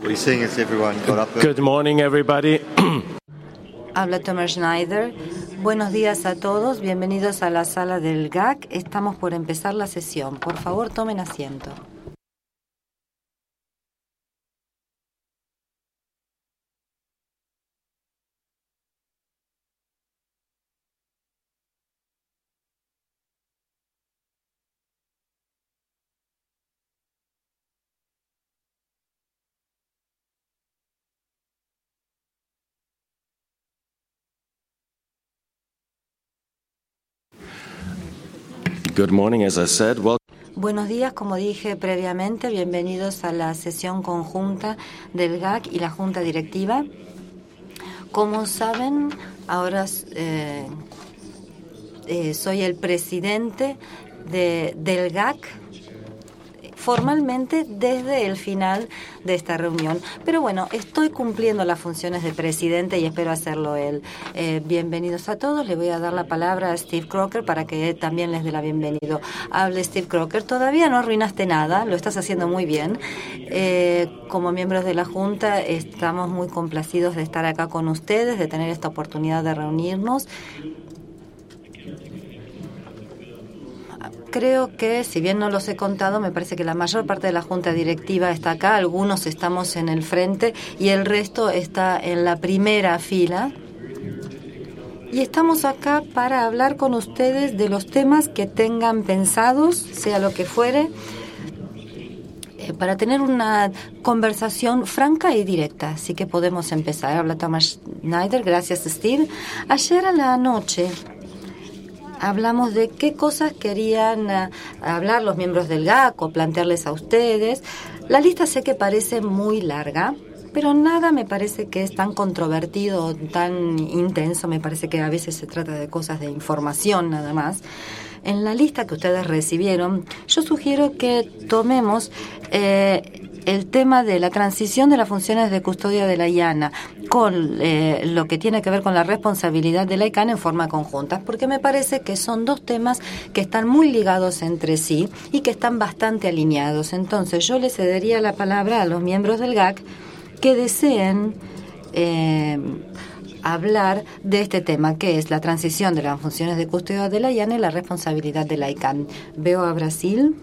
Good morning, everybody. Habla Thomas Schneider. Buenos días a todos. Bienvenidos a la sala del GAC. Estamos por empezar la sesión. Por favor, tomen asiento. Good morning, as I said. Buenos días, como dije previamente, bienvenidos a la sesión conjunta del GAC y la Junta Directiva. Como saben, ahora soy el presidente del GAC formalmente desde el final de esta reunión. Pero bueno, estoy cumpliendo las funciones de presidente y espero hacerlo él. Bienvenidos a todos. Le voy a dar la palabra a Steve Crocker para que también les dé la bienvenida. Hable Steve Crocker. Todavía no arruinaste nada, lo estás haciendo muy bien. Como miembros de la Junta estamos muy complacidos de estar acá con ustedes, de tener esta oportunidad de reunirnos. Creo que, si bien no los he contado, me parece que la mayor parte de la Junta Directiva está acá. Algunos estamos en el frente y el resto está en la primera fila. Y estamos acá para hablar con ustedes de los temas que tengan pensados, sea lo que fuere, para tener una conversación franca y directa. Así que podemos empezar. Habla Thomas Schneider. Gracias, Steve. Ayer a la noche hablamos de qué cosas querían hablar los miembros del GAC o plantearles a ustedes. La lista sé que parece muy larga, pero nada me parece que es tan controvertido o tan intenso. Me parece que a veces se trata de cosas de información nada más. En la lista que ustedes recibieron, yo sugiero que tomemos el tema de la transición de las funciones de custodia de la IANA con lo que tiene que ver con la responsabilidad de la ICANN en forma conjunta, porque me parece que son dos temas que están muy ligados entre sí y que están bastante alineados. Entonces yo le cedería la palabra a los miembros del GAC que deseen hablar de este tema, que es la transición de las funciones de custodia de la IANA y la responsabilidad de la ICANN. Veo a Brasil.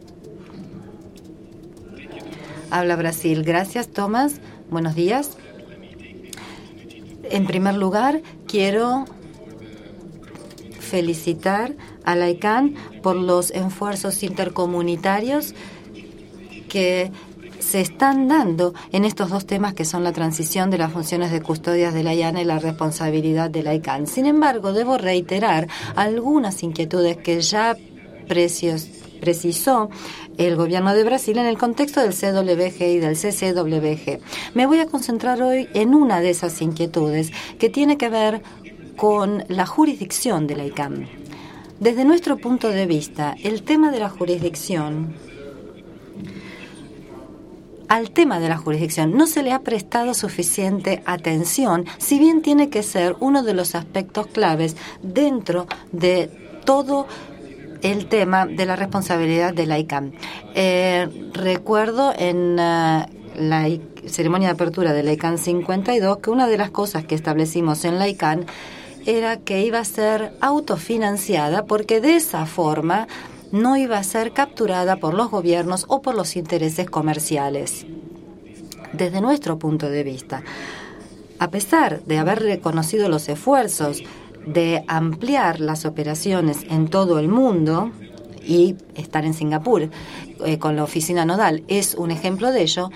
Habla Brasil. Gracias, Tomás. Buenos días. En primer lugar, quiero felicitar a la ICANN por los esfuerzos intercomunitarios que se están dando en estos dos temas, que son la transición de las funciones de custodia de la IANA y la responsabilidad de la ICANN. Sin embargo, debo reiterar algunas inquietudes que ya precisó el gobierno de Brasil en el contexto del CWG y del CCWG. Me voy a concentrar hoy en una de esas inquietudes que tiene que ver con la jurisdicción de la ICANN. Desde nuestro punto de vista, el tema de la jurisdicción... Al tema de la jurisdicción no se le ha prestado suficiente atención, si bien tiene que ser uno de los aspectos claves dentro de todo el tema de la responsabilidad de la ICANN. Recuerdo en la ceremonia de apertura de la ICANN 52 que una de las cosas que establecimos en la ICANN era que iba a ser autofinanciada, porque de esa forma no iba a ser capturada por los gobiernos o por los intereses comerciales. Desde nuestro punto de vista, a pesar de haber reconocido los esfuerzos de ampliar las operaciones en todo el mundo, y estar en Singapur con la oficina nodal es un ejemplo de ello,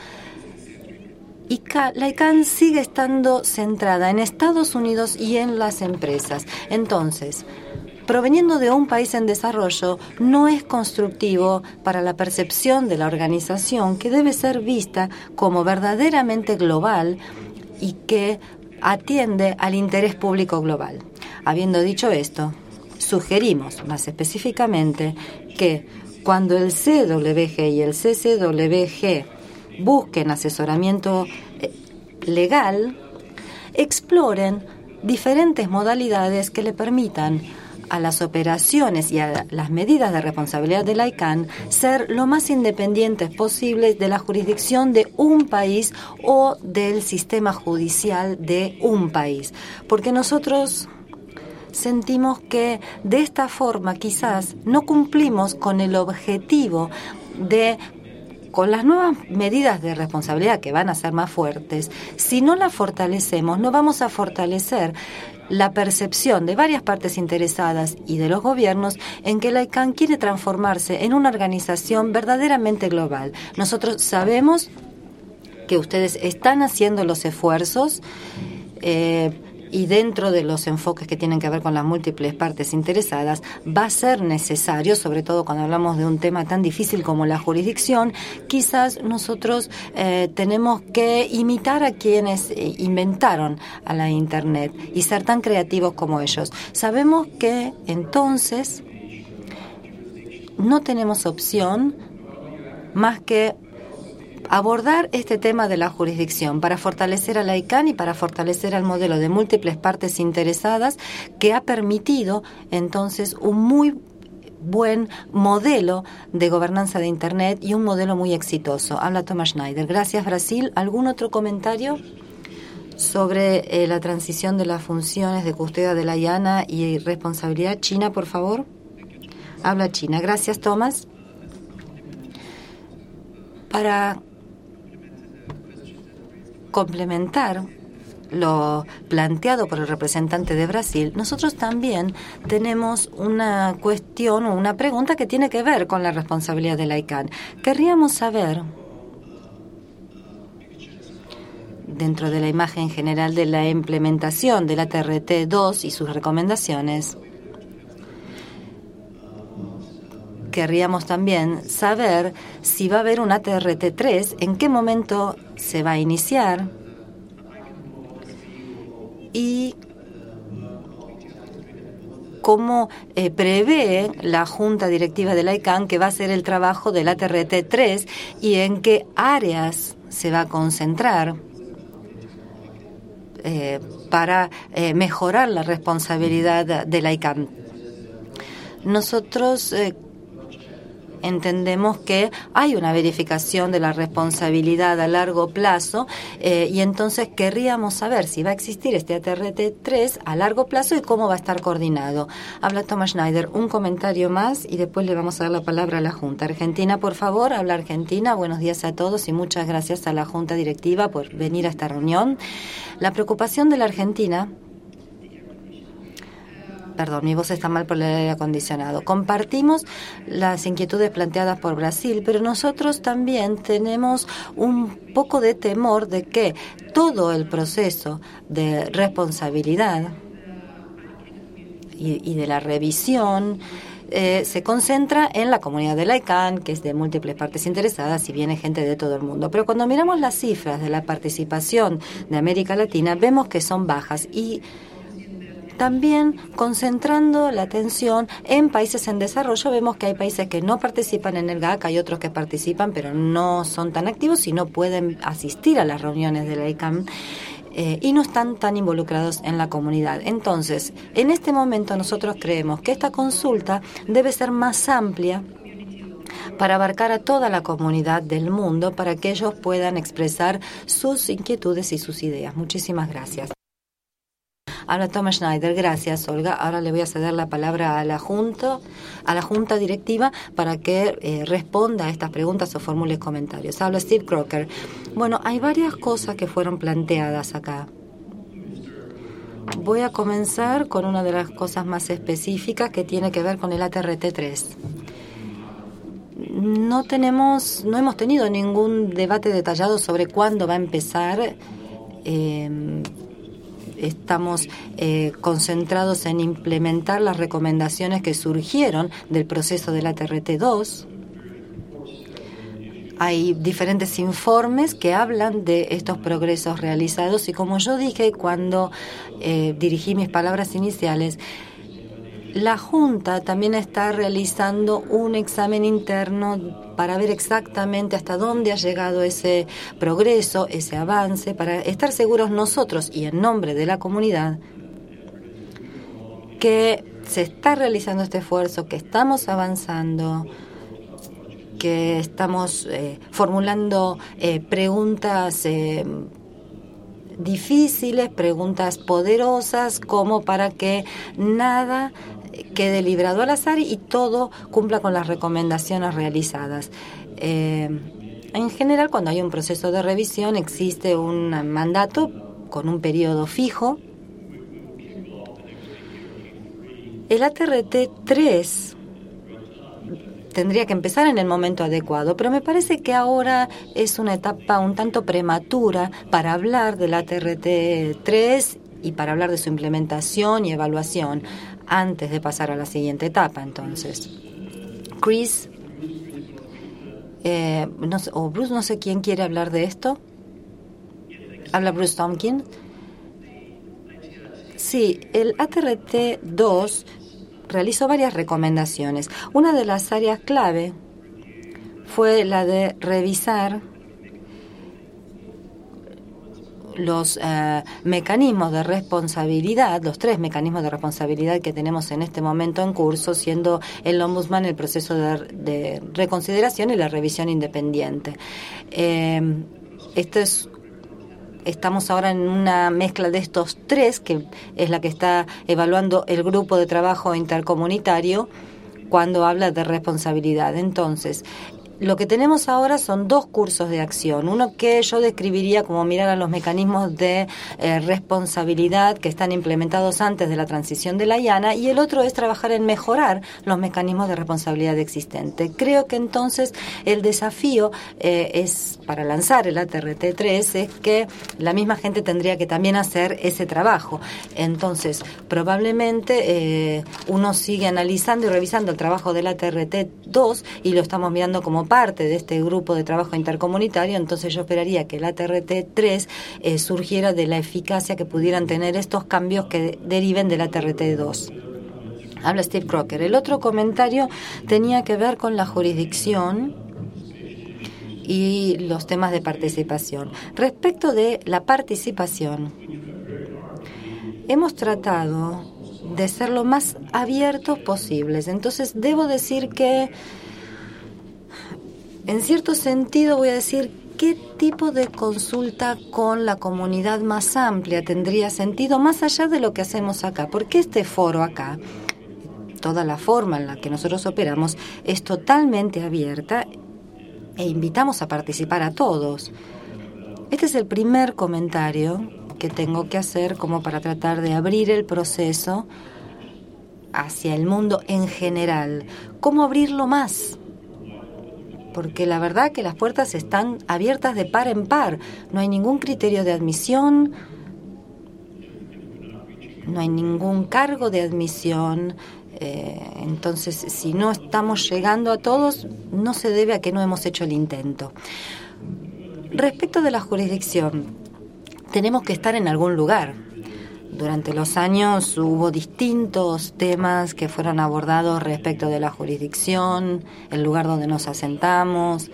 la ICANN sigue estando centrada en Estados Unidos y en las empresas. Entonces, proveniendo de un país en desarrollo, no es constructivo para la percepción de la organización, que debe ser vista como verdaderamente global y que atiende al interés público global. Habiendo dicho esto, sugerimos más específicamente que cuando el CWG y el CCWG busquen asesoramiento legal, exploren diferentes modalidades que le permitan a las operaciones y a las medidas de responsabilidad de la ICANN ser lo más independientes posible de la jurisdicción de un país o del sistema judicial de un país. Porque nosotros sentimos que de esta forma quizás no cumplimos con el objetivo de, con las nuevas medidas de responsabilidad que van a ser más fuertes, si no las fortalecemos, no vamos a fortalecer la percepción de varias partes interesadas y de los gobiernos en que la ICANN quiere transformarse en una organización verdaderamente global. Nosotros sabemos que ustedes están haciendo los esfuerzos y dentro de los enfoques que tienen que ver con las múltiples partes interesadas, va a ser necesario, sobre todo cuando hablamos de un tema tan difícil como la jurisdicción, quizás nosotros tenemos que imitar a quienes inventaron a la Internet y ser tan creativos como ellos. Sabemos que entonces no tenemos opción más que abordar este tema de la jurisdicción para fortalecer a la ICANN y para fortalecer al modelo de múltiples partes interesadas que ha permitido entonces un muy buen modelo de gobernanza de Internet y un modelo muy exitoso. Habla Thomas Schneider. Gracias, Brasil. ¿Algún otro comentario sobre la transición de las funciones de custodia de la IANA y responsabilidad? China, por favor. Habla China. Gracias, Thomas. Para complementar lo planteado por el representante de Brasil, nosotros también tenemos una cuestión o una pregunta que tiene que ver con la responsabilidad de la ICANN. Querríamos saber, dentro de la imagen general de la implementación del ATRT2 y sus recomendaciones, querríamos también saber si va a haber un ATRT3, en qué momento se va a iniciar y cómo prevé la Junta Directiva de la ICANN que va a hacer el trabajo del ATRT3 y en qué áreas se va a concentrar para mejorar la responsabilidad de la ICANN. Nosotros entendemos que hay una verificación de la responsabilidad a largo plazo y entonces querríamos saber si va a existir este ATRT3 a largo plazo y cómo va a estar coordinado. Habla Thomas Schneider. Un comentario más y después le vamos a dar la palabra a la Junta. Argentina, por favor, habla Argentina. Buenos días a todos y muchas gracias a la Junta Directiva por venir a esta reunión. La preocupación de la Argentina... Perdón, mi voz está mal por el aire acondicionado. Compartimos las inquietudes planteadas por Brasil, pero nosotros también tenemos un poco de temor de que todo el proceso de responsabilidad y de la revisión se concentra en la comunidad de la ICANN, que es de múltiples partes interesadas y viene gente de todo el mundo. Pero cuando miramos las cifras de la participación de América Latina, vemos que son bajas y también concentrando la atención en países en desarrollo, vemos que hay países que no participan en el GAC, hay otros que participan pero no son tan activos y no pueden asistir a las reuniones de la ICANN y no están tan involucrados en la comunidad. Entonces, en este momento nosotros creemos que esta consulta debe ser más amplia para abarcar a toda la comunidad del mundo, para que ellos puedan expresar sus inquietudes y sus ideas. Muchísimas gracias. Habla Thomas Schneider. Gracias, Olga. Ahora le voy a ceder la palabra a la Junta Directiva para que responda a estas preguntas o formule comentarios. Habla Steve Crocker. Bueno, hay varias cosas que fueron planteadas acá. Voy a comenzar con una de las cosas más específicas que tiene que ver con el ATRT3. No hemos tenido ningún debate detallado sobre cuándo va a empezar. Estamos concentrados en implementar las recomendaciones que surgieron del proceso del ATRT2. Hay diferentes informes que hablan de estos progresos realizados y, como yo dije cuando dirigí mis palabras iniciales, la Junta también está realizando un examen interno para ver exactamente hasta dónde ha llegado ese progreso, ese avance, para estar seguros nosotros y en nombre de la comunidad que se está realizando este esfuerzo, que estamos avanzando, que estamos formulando preguntas difíciles, preguntas poderosas, como para que nada quede librado al azar y todo cumpla con las recomendaciones realizadas. En general, cuando hay un proceso de revisión, existe un mandato con un periodo fijo. El ATRT 3 tendría que empezar en el momento adecuado, pero me parece que ahora es una etapa un tanto prematura para hablar del ATRT 3 y para hablar de su implementación y evaluación antes de pasar a la siguiente etapa. Entonces, Chris, no sé, o Bruce, no sé quién quiere hablar de esto. ¿Habla Bruce Tompkins? Sí, el ATRT 2 realizó varias recomendaciones. Una de las áreas clave fue la de revisar los mecanismos de responsabilidad, los 3 mecanismos de responsabilidad que tenemos en este momento en curso, siendo el Ombudsman el proceso de reconsideración y la revisión independiente. Estamos ahora en una mezcla de estos 3, que es la que está evaluando el grupo de trabajo intercomunitario cuando habla de responsabilidad. Entonces, lo que tenemos ahora son 2 cursos de acción. Uno que yo describiría como mirar a los mecanismos de responsabilidad que están implementados antes de la transición de la IANA, y el otro es trabajar en mejorar los mecanismos de responsabilidad existentes. Creo que entonces el desafío es para lanzar el ATRT 3 es que la misma gente tendría que también hacer ese trabajo. Entonces, probablemente uno sigue analizando y revisando el trabajo del ATRT 2 y lo estamos mirando como parte de este grupo de trabajo intercomunitario. Entonces yo esperaría que el ATRT 3 surgiera de la eficacia que pudieran tener estos cambios que deriven del ATRT 2. Habla Steve Crocker. El otro comentario tenía que ver con la jurisdicción y los temas de participación. Respecto de la participación, hemos tratado de ser lo más abiertos posibles. Entonces debo decir que en cierto sentido voy a decir qué tipo de consulta con la comunidad más amplia tendría sentido más allá de lo que hacemos acá. Porque este foro acá, toda la forma en la que nosotros operamos, es totalmente abierta e invitamos a participar a todos. Este es el primer comentario que tengo que hacer como para tratar de abrir el proceso hacia el mundo en general. ¿Cómo abrirlo más? Porque la verdad que las puertas están abiertas de par en par. No hay ningún criterio de admisión, no hay ningún cargo de admisión. Entonces, si no estamos llegando a todos, no se debe a que no hemos hecho el intento. Respecto de la jurisdicción, tenemos que estar en algún lugar. Durante los años hubo distintos temas que fueron abordados respecto de la jurisdicción, el lugar donde nos asentamos,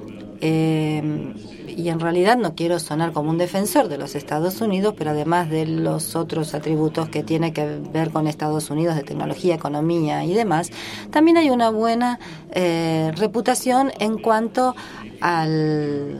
y en realidad no quiero sonar como un defensor de los Estados Unidos, pero además de los otros atributos que tiene que ver con Estados Unidos de tecnología, economía y demás, también hay una buena reputación en cuanto al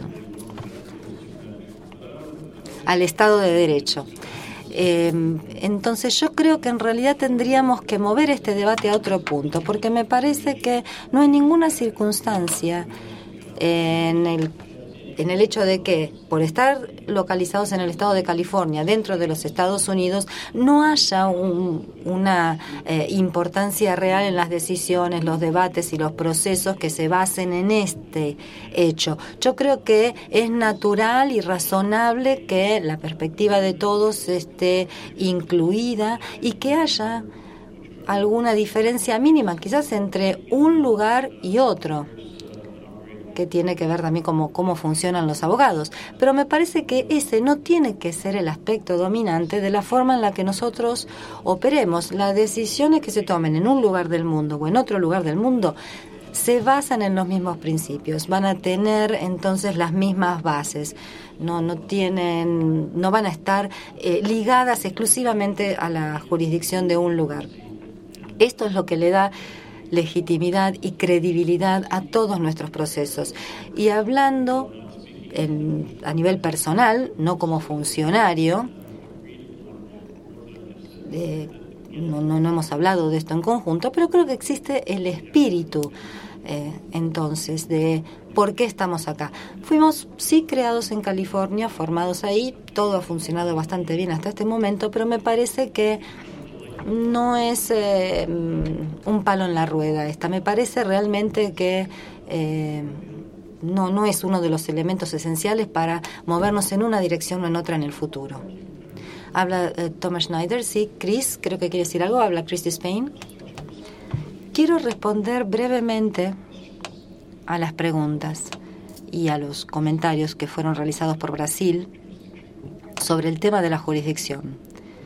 Estado de Derecho. Entonces yo creo que en realidad tendríamos que mover este debate a otro punto, porque me parece que no hay ninguna circunstancia en el hecho de que por estar localizados en el estado de California, dentro de los Estados Unidos, no haya una importancia real en las decisiones, los debates y los procesos que se basen en este hecho. Yo creo que es natural y razonable que la perspectiva de todos esté incluida y que haya alguna diferencia mínima, quizás entre un lugar y otro, que tiene que ver también cómo funcionan los abogados. Pero me parece que ese no tiene que ser el aspecto dominante de la forma en la que nosotros operemos. Las decisiones que se tomen en un lugar del mundo o en otro lugar del mundo se basan en los mismos principios, van a tener entonces las mismas bases, no van a estar ligadas exclusivamente a la jurisdicción de un lugar. Esto es lo que le da legitimidad y credibilidad a todos nuestros procesos. Y hablando a nivel personal, no como funcionario, no hemos hablado de esto en conjunto, pero creo que existe el espíritu entonces de por qué estamos acá. Fuimos, sí, creados en California, formados ahí, todo ha funcionado bastante bien hasta este momento, pero me parece que no es un palo en la rueda esta. Me parece realmente que no es uno de los elementos esenciales para movernos en una dirección o en otra en el futuro. Habla Thomas Schneider, sí. Chris, creo que quiere decir algo. Habla Chris de Spain. Quiero responder brevemente a las preguntas y a los comentarios que fueron realizados por Brasil sobre el tema de la jurisdicción.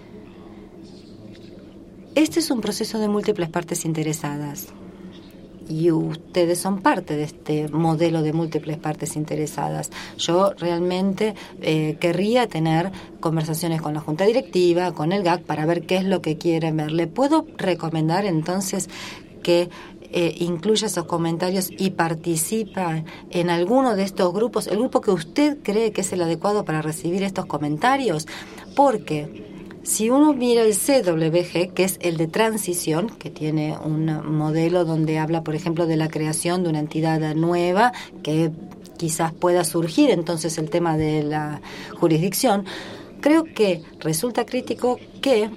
Este es un proceso de múltiples partes interesadas y ustedes son parte de este modelo de múltiples partes interesadas. Yo realmente querría tener conversaciones con la Junta Directiva, con el GAC, para ver qué es lo que quieren ver. ¿Le puedo recomendar entonces que incluya esos comentarios y participa en alguno de estos grupos, el grupo que usted cree que es el adecuado para recibir estos comentarios? Porque si uno mira el CWG, que es el de transición, que tiene un modelo donde habla, por ejemplo, de la creación de una entidad nueva, que quizás pueda surgir entonces el tema de la jurisdicción, creo que resulta crítico que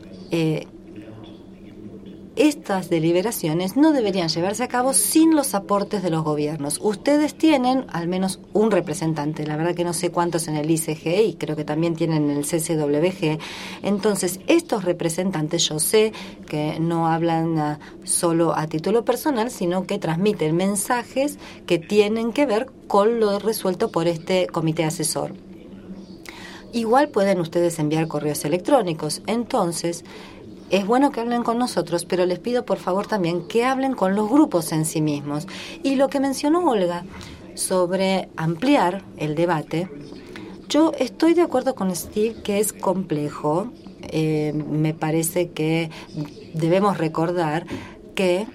estas deliberaciones no deberían llevarse a cabo sin los aportes de los gobiernos. Ustedes tienen al menos un representante, la verdad que no sé cuántos en el ICG y creo que también tienen en el CCWG. Entonces, estos representantes yo sé que no hablan solo a título personal, sino que transmiten mensajes que tienen que ver con lo resuelto por este comité asesor. Igual pueden ustedes enviar correos electrónicos. Entonces, es bueno que hablen con nosotros, pero les pido por favor también que hablen con los grupos en sí mismos. Y lo que mencionó Olga sobre ampliar el debate, yo estoy de acuerdo con Steve que es complejo. Me parece que debemos recordar que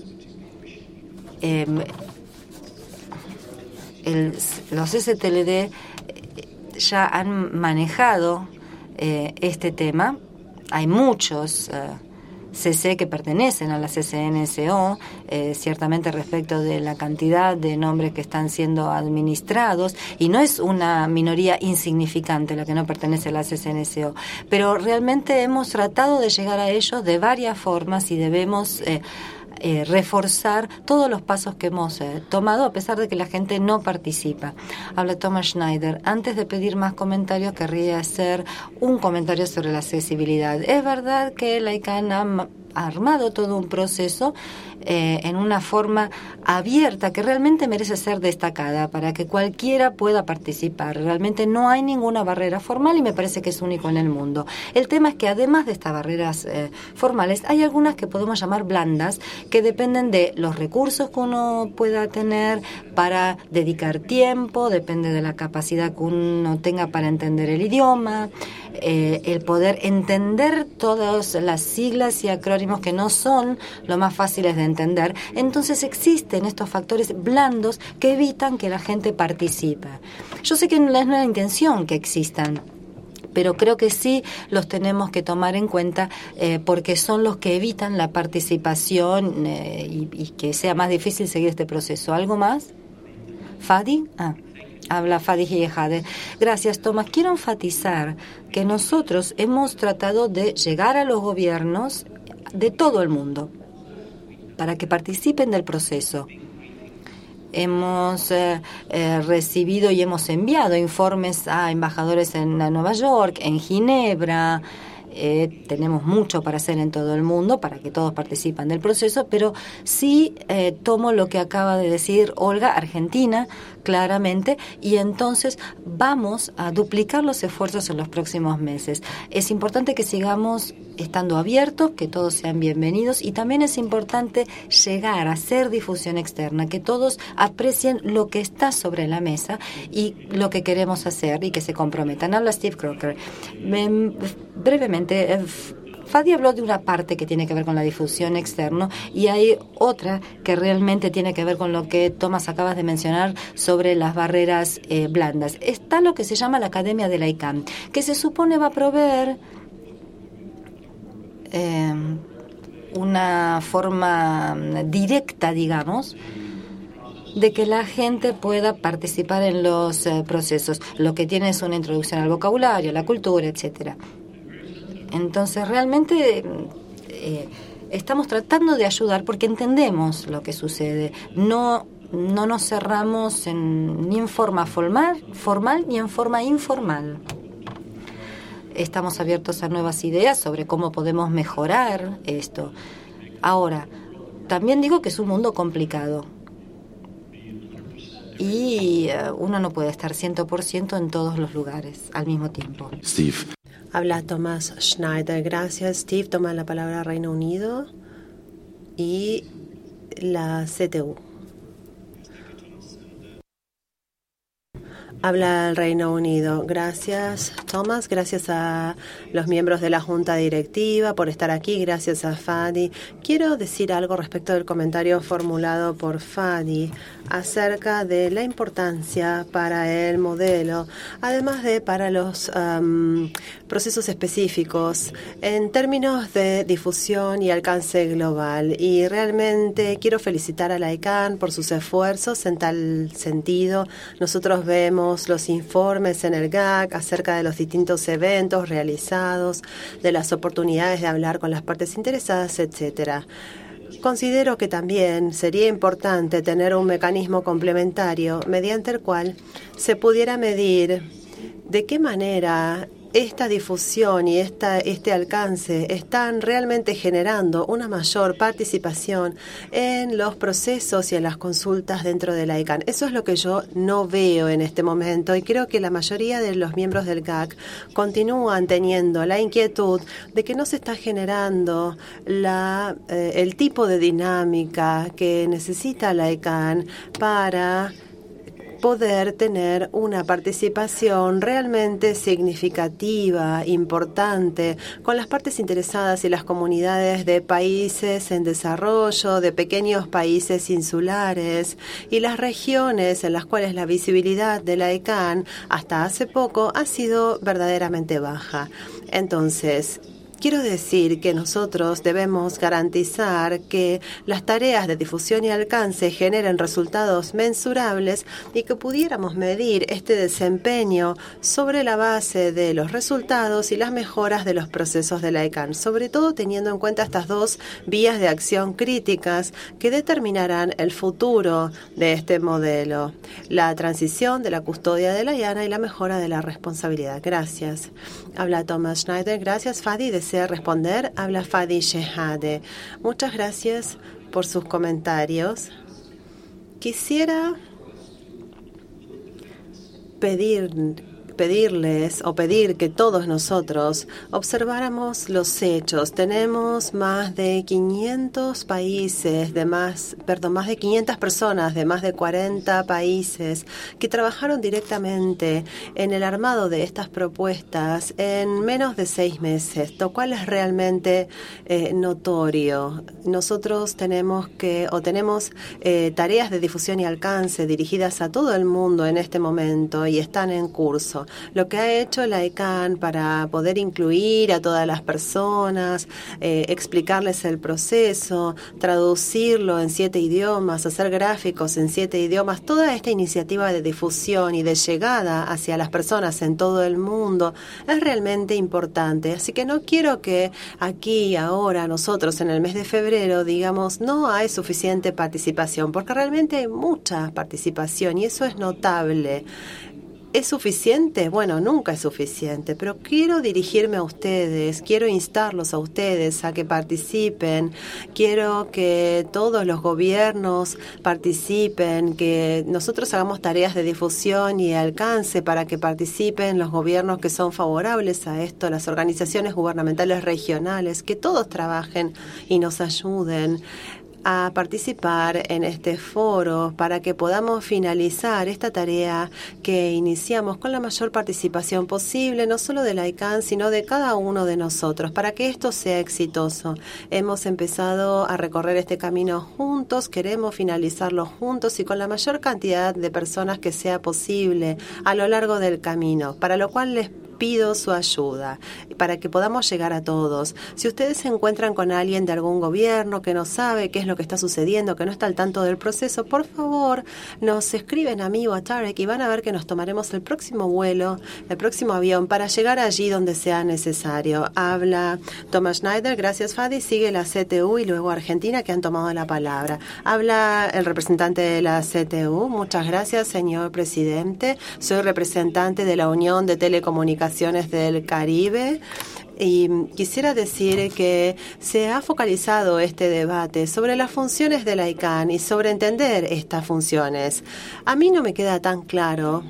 los STLD ya han manejado este tema. Hay muchos CC que pertenecen a la CCNSO, ciertamente respecto de la cantidad de nombres que están siendo administrados, y no es una minoría insignificante la que no pertenece a la CCNSO, pero realmente hemos tratado de llegar a ellos de varias formas y debemos reforzar todos los pasos que hemos tomado, a pesar de que la gente no participa. Habla Thomas Schneider. Antes de pedir más comentarios, querría hacer un comentario sobre la accesibilidad. Es verdad que la ICANN ha armado todo un proceso en una forma abierta que realmente merece ser destacada para que cualquiera pueda participar. Realmente no hay ninguna barrera formal y me parece que es único en el mundo. El tema es que además de estas barreras formales, hay algunas que podemos llamar blandas, que dependen de los recursos que uno pueda tener para dedicar tiempo, depende de la capacidad que uno tenga para entender el idioma, el poder entender todas las siglas y acrónimos que no son lo más fáciles de entender. Entonces existen estos factores blandos que evitan que la gente participe. Yo sé que no es la intención que existan, pero creo que sí los tenemos que tomar en cuenta porque son los que evitan la participación y que sea más difícil seguir este proceso. ¿Algo más? ¿Fadi? Habla Fadi Gijade. Gracias, Tomás. Quiero enfatizar que nosotros hemos tratado de llegar a los gobiernos de todo el mundo para que participen del proceso. Hemos recibido y hemos enviado informes a embajadores en Nueva York, en Ginebra. Tenemos mucho para hacer en todo el mundo para que todos participen del proceso, pero sí tomo lo que acaba de decir Olga, Argentina, claramente, y entonces vamos a duplicar los esfuerzos en los próximos meses. Es importante que sigamos estando abiertos, que todos sean bienvenidos, y también es importante llegar a hacer difusión externa, que todos aprecien lo que está sobre la mesa y lo que queremos hacer y que se comprometan. Habla Steve Crocker. Brevemente, Fadi habló de una parte que tiene que ver con la difusión externa y hay otra que realmente tiene que ver con lo que, Tomás, acabas de mencionar sobre las barreras blandas. Está lo que se llama la Academia de la ICANN, que se supone va a proveer una forma directa, digamos, de que la gente pueda participar en los procesos. Lo que tiene es una introducción al vocabulario, a la cultura, etcétera. Entonces, realmente estamos tratando de ayudar porque entendemos lo que sucede. No nos cerramos ni en forma formal ni en forma informal. Estamos abiertos a nuevas ideas sobre cómo podemos mejorar esto. Ahora, también digo que es un mundo complicado. Y uno no puede estar 100% en todos los lugares al mismo tiempo. Steve. Habla Thomas Schneider. Gracias, Steve. Toma la palabra Reino Unido y la CTU. Habla el Reino Unido. Gracias, Thomas. Gracias a los miembros de la Junta Directiva por estar aquí. Gracias a Fadi. Quiero decir algo respecto del comentario formulado por Fadi acerca de la importancia para el modelo, además de para los procesos específicos en términos de difusión y alcance global. Y realmente quiero felicitar a la ICANN por sus esfuerzos en tal sentido. Nosotros vemos los informes en el GAC acerca de los distintos eventos realizados, de las oportunidades de hablar con las partes interesadas, etcétera. Considero que también sería importante tener un mecanismo complementario mediante el cual se pudiera medir de qué manera esta difusión y este alcance están realmente generando una mayor participación en los procesos y en las consultas dentro de la ICANN. Eso es lo que yo no veo en este momento y creo que la mayoría de los miembros del GAC continúan teniendo la inquietud de que no se está generando el tipo de dinámica que necesita la ICANN para poder tener una participación realmente significativa, importante, con las partes interesadas y las comunidades de países en desarrollo, de pequeños países insulares y las regiones en las cuales la visibilidad de la ICANN hasta hace poco ha sido verdaderamente baja. Entonces, quiero decir que nosotros debemos garantizar que las tareas de difusión y alcance generen resultados mensurables y que pudiéramos medir este desempeño sobre la base de los resultados y las mejoras de los procesos de la ICANN, sobre todo teniendo en cuenta estas dos vías de acción críticas que determinarán el futuro de este modelo: la transición de la custodia de la IANA y la mejora de la responsabilidad. Gracias. Habla Thomas Schneider. Gracias, Fadi. ¿Desea responder? Habla Fadi Shehade. Muchas gracias por sus comentarios. Quisiera pedir que todos nosotros observáramos los hechos. Tenemos más de 500 países, más de 500 personas de más de 40 países que trabajaron directamente en el armado de estas propuestas en menos de 6 meses, lo cual es realmente notorio. Nosotros tenemos tareas de difusión y alcance dirigidas a todo el mundo en este momento y están en curso. Lo que ha hecho la ICANN para poder incluir a todas las personas, explicarles el proceso, traducirlo en 7 idiomas, hacer gráficos en 7 idiomas, toda esta iniciativa de difusión y de llegada hacia las personas en todo el mundo es realmente importante. Así que no quiero que aquí, ahora, nosotros en el mes de febrero digamos no hay suficiente participación, porque realmente hay mucha participación y eso es notable. ¿Es suficiente? Bueno, nunca es suficiente, pero quiero dirigirme a ustedes, quiero instarlos a ustedes a que participen, quiero que todos los gobiernos participen, que nosotros hagamos tareas de difusión y alcance para que participen los gobiernos que son favorables a esto, las organizaciones gubernamentales regionales, que todos trabajen y nos ayuden a participar en este foro para que podamos finalizar esta tarea que iniciamos con la mayor participación posible, no solo de la ICANN, sino de cada uno de nosotros, para que esto sea exitoso. Hemos empezado a recorrer este camino juntos, queremos finalizarlo juntos y con la mayor cantidad de personas que sea posible a lo largo del camino, para lo cual les pido su ayuda para que podamos llegar a todos. Si ustedes se encuentran con alguien de algún gobierno que no sabe qué es lo que está sucediendo, que no está al tanto del proceso, por favor, nos escriben a mí o a Tarek y van a ver que nos tomaremos el próximo vuelo, el próximo avión para llegar allí donde sea necesario. Habla Thomas Schneider, gracias Fadi, sigue la CTU y luego Argentina que han tomado la palabra. Habla el representante de la CTU, muchas gracias señor presidente, soy representante de la Unión de Telecomunicaciones del Caribe y quisiera decir que se ha focalizado este debate sobre las funciones de la ICANN y sobre entender estas funciones. A mí no me queda tan claro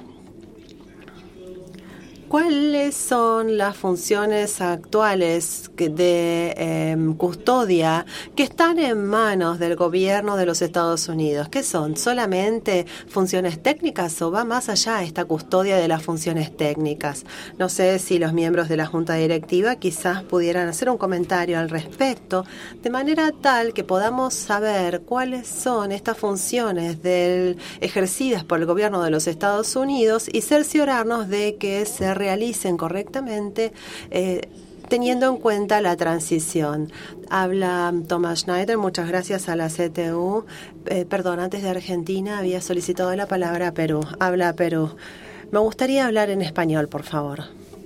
¿cuáles son las funciones actuales de custodia que están en manos del gobierno de los Estados Unidos? ¿Qué son? ¿Solamente funciones técnicas o va más allá esta custodia de las funciones técnicas? No sé si los miembros de la Junta Directiva quizás pudieran hacer un comentario al respecto, de manera tal que podamos saber cuáles son estas funciones ejercidas por el gobierno de los Estados Unidos y cerciorarnos de que se realicen correctamente teniendo en cuenta la transición. Habla Thomas Schneider, muchas gracias a la CTU. Perdón, antes de Argentina había solicitado la palabra Perú. Habla Perú. Me gustaría hablar en español, por favor.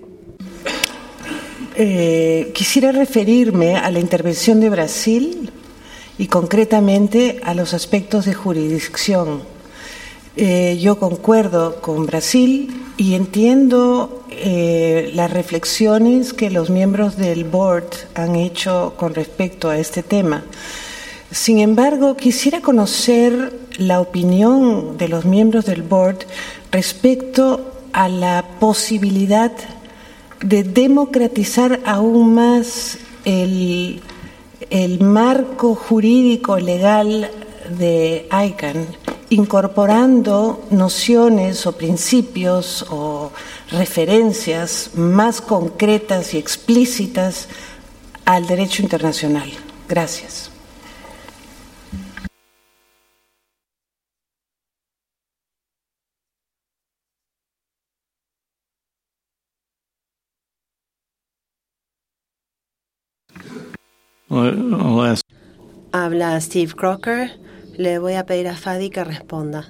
Quisiera referirme a la intervención de Brasil y concretamente a los aspectos de jurisdicción. Yo concuerdo con Brasil y entiendo las reflexiones que los miembros del board han hecho con respecto a este tema. Sin embargo, quisiera conocer la opinión de los miembros del board respecto a la posibilidad de democratizar aún más el marco jurídico legal de ICANN, incorporando nociones o principios o referencias más concretas y explícitas al derecho internacional. Gracias. Habla Steve Crocker. Le voy a pedir a Fadi que responda.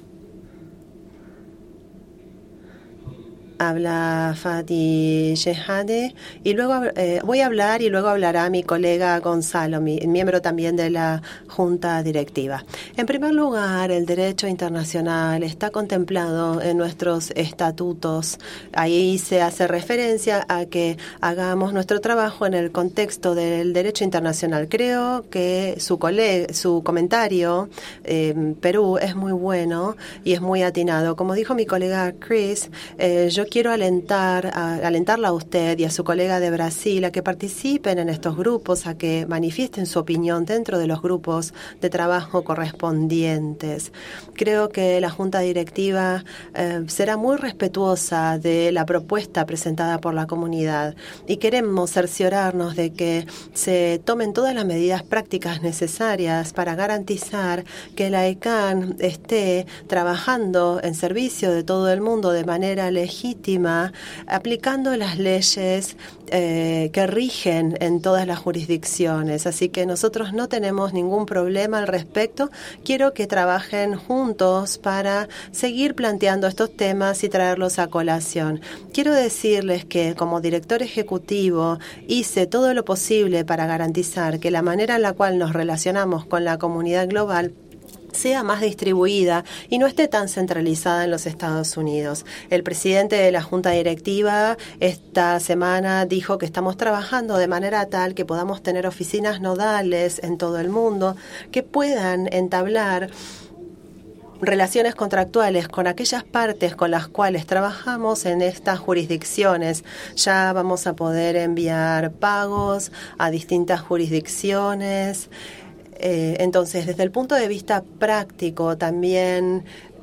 Habla Fadi Shehade y luego voy a hablar y luego hablará mi colega Gonzalo, miembro también de la Junta Directiva. En primer lugar, el derecho internacional está contemplado en nuestros estatutos. Ahí se hace referencia a que hagamos nuestro trabajo en el contexto del derecho internacional. Creo que su comentario, Perú, es muy bueno y es muy atinado. Como dijo mi colega Chris, yo quiero alentarla a usted y a su colega de Brasil a que participen en estos grupos, a que manifiesten su opinión dentro de los grupos de trabajo correspondientes. Creo que la Junta Directiva será muy respetuosa de la propuesta presentada por la comunidad y queremos cerciorarnos de que se tomen todas las medidas prácticas necesarias para garantizar que la ICANN esté trabajando en servicio de todo el mundo de manera legítima, aplicando las leyes que rigen en todas las jurisdicciones. Así que nosotros no tenemos ningún problema al respecto. Quiero que trabajen juntos para seguir planteando estos temas y traerlos a colación. Quiero decirles que como director ejecutivo hice todo lo posible para garantizar que la manera en la cual nos relacionamos con la comunidad global sea más distribuida y no esté tan centralizada en los Estados Unidos. El presidente de la Junta Directiva esta semana dijo que estamos trabajando de manera tal que podamos tener oficinas nodales en todo el mundo que puedan entablar relaciones contractuales con aquellas partes con las cuales trabajamos en estas jurisdicciones. Ya vamos a poder enviar pagos a distintas jurisdicciones. Entonces, desde el punto de vista práctico, también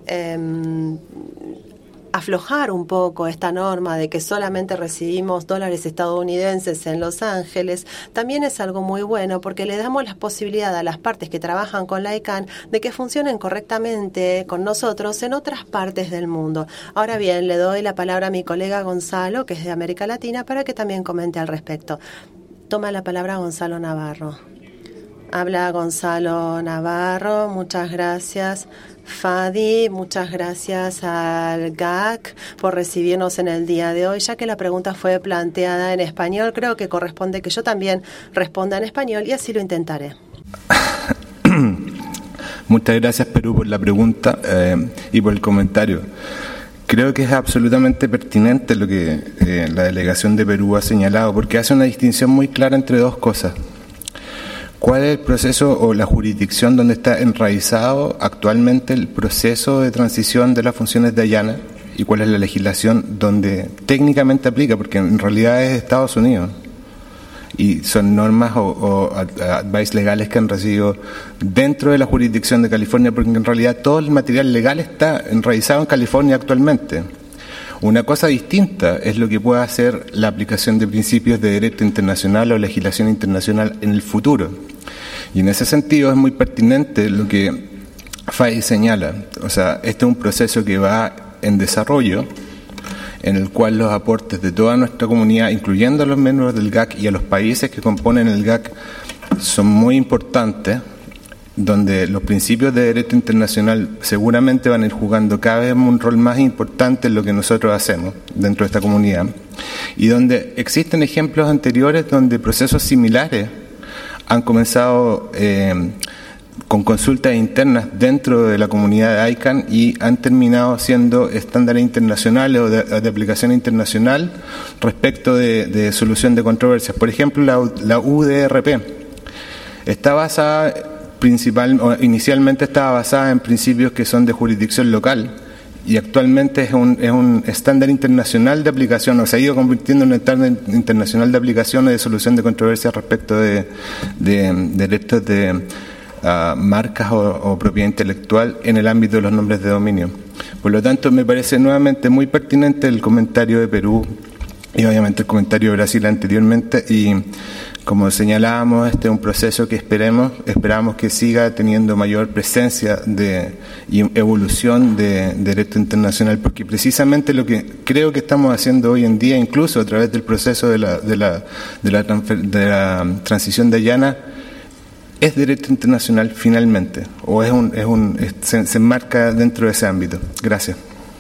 aflojar un poco esta norma de que solamente recibimos dólares estadounidenses en Los Ángeles, también es algo muy bueno porque le damos la posibilidad a las partes que trabajan con la ICANN de que funcionen correctamente con nosotros en otras partes del mundo. Ahora bien, le doy la palabra a mi colega Gonzalo, que es de América Latina, para que también comente al respecto. Toma la palabra Gonzalo Navarro. Habla Gonzalo Navarro, muchas gracias. Fadi, muchas gracias al GAC por recibirnos en el día de hoy. Ya que la pregunta fue planteada en español, creo que corresponde que yo también responda en español y así lo intentaré. Muchas gracias, Perú, por la pregunta y por el comentario. Creo que es absolutamente pertinente lo que la delegación de Perú ha señalado, porque hace una distinción muy clara entre dos cosas. ¿Cuál es el proceso o la jurisdicción donde está enraizado actualmente el proceso de transición de las funciones de AYANA? ¿Y cuál es la legislación donde técnicamente aplica? Porque en realidad es Estados Unidos. Y son normas o advice legales que han recibido dentro de la jurisdicción de California, porque en realidad todo el material legal está enraizado en California actualmente. Una cosa distinta es lo que pueda hacer la aplicación de principios de derecho internacional o legislación internacional en el futuro. Y en ese sentido es muy pertinente lo que Fadi señala. O sea, este es un proceso que va en desarrollo, en el cual los aportes de toda nuestra comunidad, incluyendo a los miembros del GAC y a los países que componen el GAC, son muy importantes, donde los principios de derecho internacional seguramente van a ir jugando cada vez un rol más importante en lo que nosotros hacemos dentro de esta comunidad, y donde existen ejemplos anteriores donde procesos similares han comenzado con consultas internas dentro de la comunidad de ICANN y han terminado siendo estándares internacionales o de aplicación internacional respecto de solución de controversias. Por ejemplo, la UDRP está basada inicialmente estaba basada en principios que son de jurisdicción local y actualmente es un estándar internacional de aplicación, o se ha ido convirtiendo en un estándar internacional de aplicación y de solución de controversias respecto de derechos de marcas o propiedad intelectual en el ámbito de los nombres de dominio. Por lo tanto, me parece nuevamente muy pertinente el comentario de Perú y obviamente el comentario de Brasil anteriormente, y como señalábamos, este es un proceso que esperamos que siga teniendo mayor presencia y evolución de derecho internacional, porque precisamente lo que creo que estamos haciendo hoy en día, incluso a través del proceso de la transición de AYANA, es derecho internacional finalmente, o se enmarca dentro de ese ámbito. Gracias.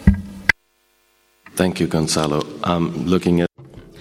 Thank you, Gonzalo. Looking at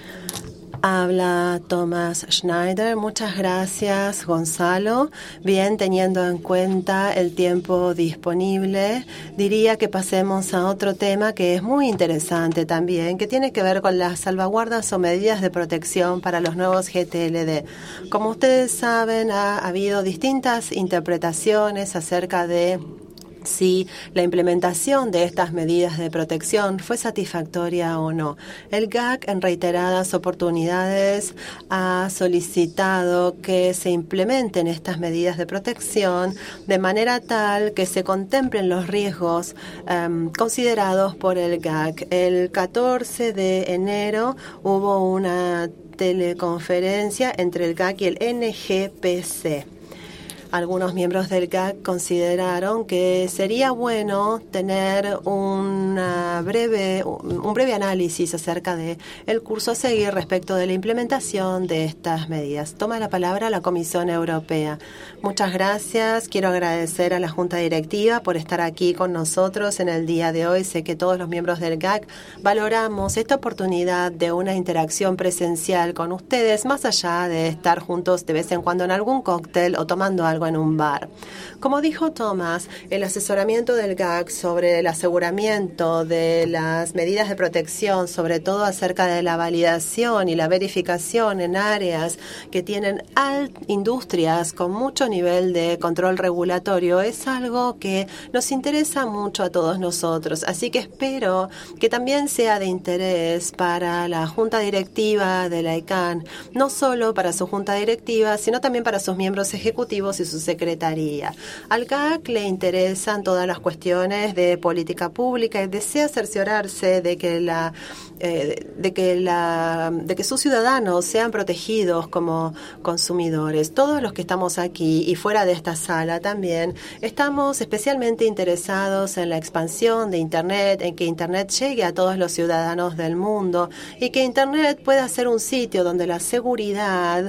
Habla Thomas Schneider. Muchas gracias, Gonzalo. Bien, teniendo en cuenta el tiempo disponible, diría que pasemos a otro tema que es muy interesante también, que tiene que ver con las salvaguardas o medidas de protección para los nuevos GTLD. Como ustedes saben, ha habido distintas interpretaciones acerca de si la implementación de estas medidas de protección fue satisfactoria o no. El GAC en reiteradas oportunidades ha solicitado que se implementen estas medidas de protección de manera tal que se contemplen los riesgos considerados por el GAC. El 14 de enero hubo una teleconferencia entre el GAC y el NGPC. Algunos miembros del GAC consideraron que sería bueno tener un breve análisis acerca de el curso a seguir respecto de la implementación de estas medidas. Toma la palabra la Comisión Europea. Muchas gracias. Quiero agradecer a la Junta Directiva por estar aquí con nosotros en el día de hoy. Sé que todos los miembros del GAC valoramos esta oportunidad de una interacción presencial con ustedes, más allá de estar juntos de vez en cuando en algún cóctel o tomando algo en un bar. Como dijo Thomas, el asesoramiento del GAC sobre el aseguramiento de las medidas de protección, sobre todo acerca de la validación y la verificación en áreas que tienen industrias con mucho nivel de control regulatorio, es algo que nos interesa mucho a todos nosotros. Así que espero que también sea de interés para la Junta Directiva de la ICANN, no solo para su Junta Directiva, sino también para sus miembros ejecutivos y y su secretaría. Al GAC le interesan todas las cuestiones de política pública y desea cerciorarse de que sus ciudadanos sean protegidos como consumidores. Todos los que estamos aquí y fuera de esta sala también estamos especialmente interesados en la expansión de Internet, en que Internet llegue a todos los ciudadanos del mundo y que Internet pueda ser un sitio donde la seguridad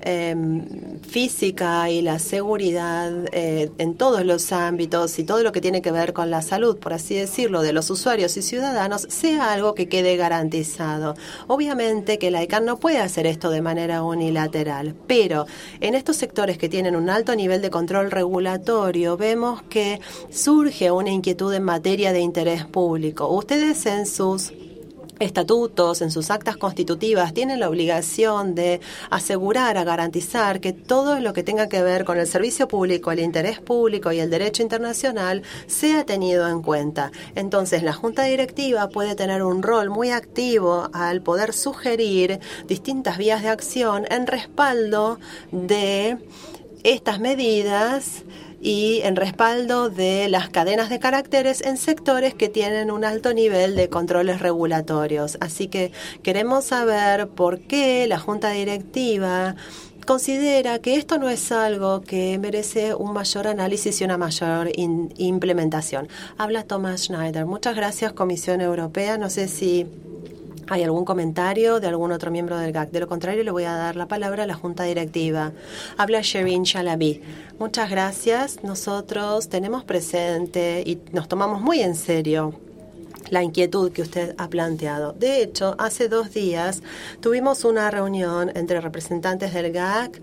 física y la seguridad en todos los ámbitos y todo lo que tiene que ver con la salud, por así decirlo, de los usuarios y ciudadanos, sea algo que quede garantizado. Obviamente que la ICANN no puede hacer esto de manera unilateral, pero en estos sectores que tienen un alto nivel de control regulatorio, vemos que surge una inquietud en materia de interés público. Ustedes en sus estatutos, en sus actas constitutivas, tienen la obligación de asegurar, a garantizar que todo lo que tenga que ver con el servicio público, el interés público y el derecho internacional sea tenido en cuenta. Entonces, la Junta Directiva puede tener un rol muy activo al poder sugerir distintas vías de acción en respaldo de estas medidas y en respaldo de las cadenas de caracteres en sectores que tienen un alto nivel de controles regulatorios. Así que queremos saber por qué la Junta Directiva considera que esto no es algo que merece un mayor análisis y una mayor implementación. Habla Thomas Schneider. Muchas gracias, Comisión Europea. No sé si ¿hay algún comentario de algún otro miembro del GAC? De lo contrario, le voy a dar la palabra a la Junta Directiva. Habla Shirin Shalabi. Muchas gracias. Nosotros tenemos presente y nos tomamos muy en serio la inquietud que usted ha planteado. De hecho, hace 2 días tuvimos una reunión entre representantes del GAC,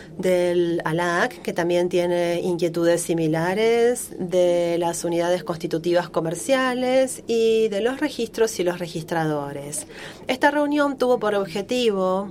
del ALAC, que también tiene inquietudes similares, de las unidades constitutivas comerciales y de los registros y los registradores. Esta reunión tuvo por objetivo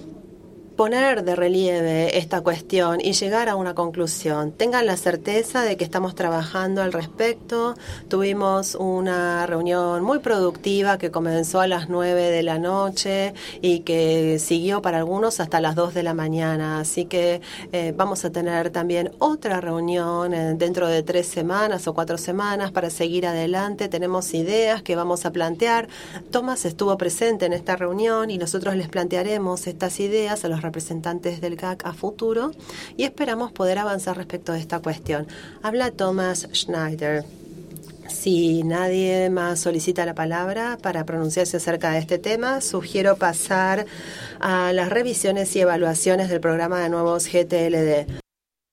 poner de relieve esta cuestión y llegar a una conclusión. Tengan la certeza de que estamos trabajando al respecto. Tuvimos una reunión muy productiva que comenzó a las 9 de la noche y que siguió para algunos hasta las 2 de la mañana. Así que vamos a tener también otra reunión dentro de 3 semanas o 4 semanas para seguir adelante. Tenemos ideas que vamos a plantear. Thomas estuvo presente en esta reunión y nosotros les plantearemos estas ideas a los representantes del GAC a futuro y esperamos poder avanzar respecto de esta cuestión. Habla Thomas Schneider. Si nadie más solicita la palabra para pronunciarse acerca de este tema, sugiero pasar a las revisiones y evaluaciones del programa de nuevos GTLD.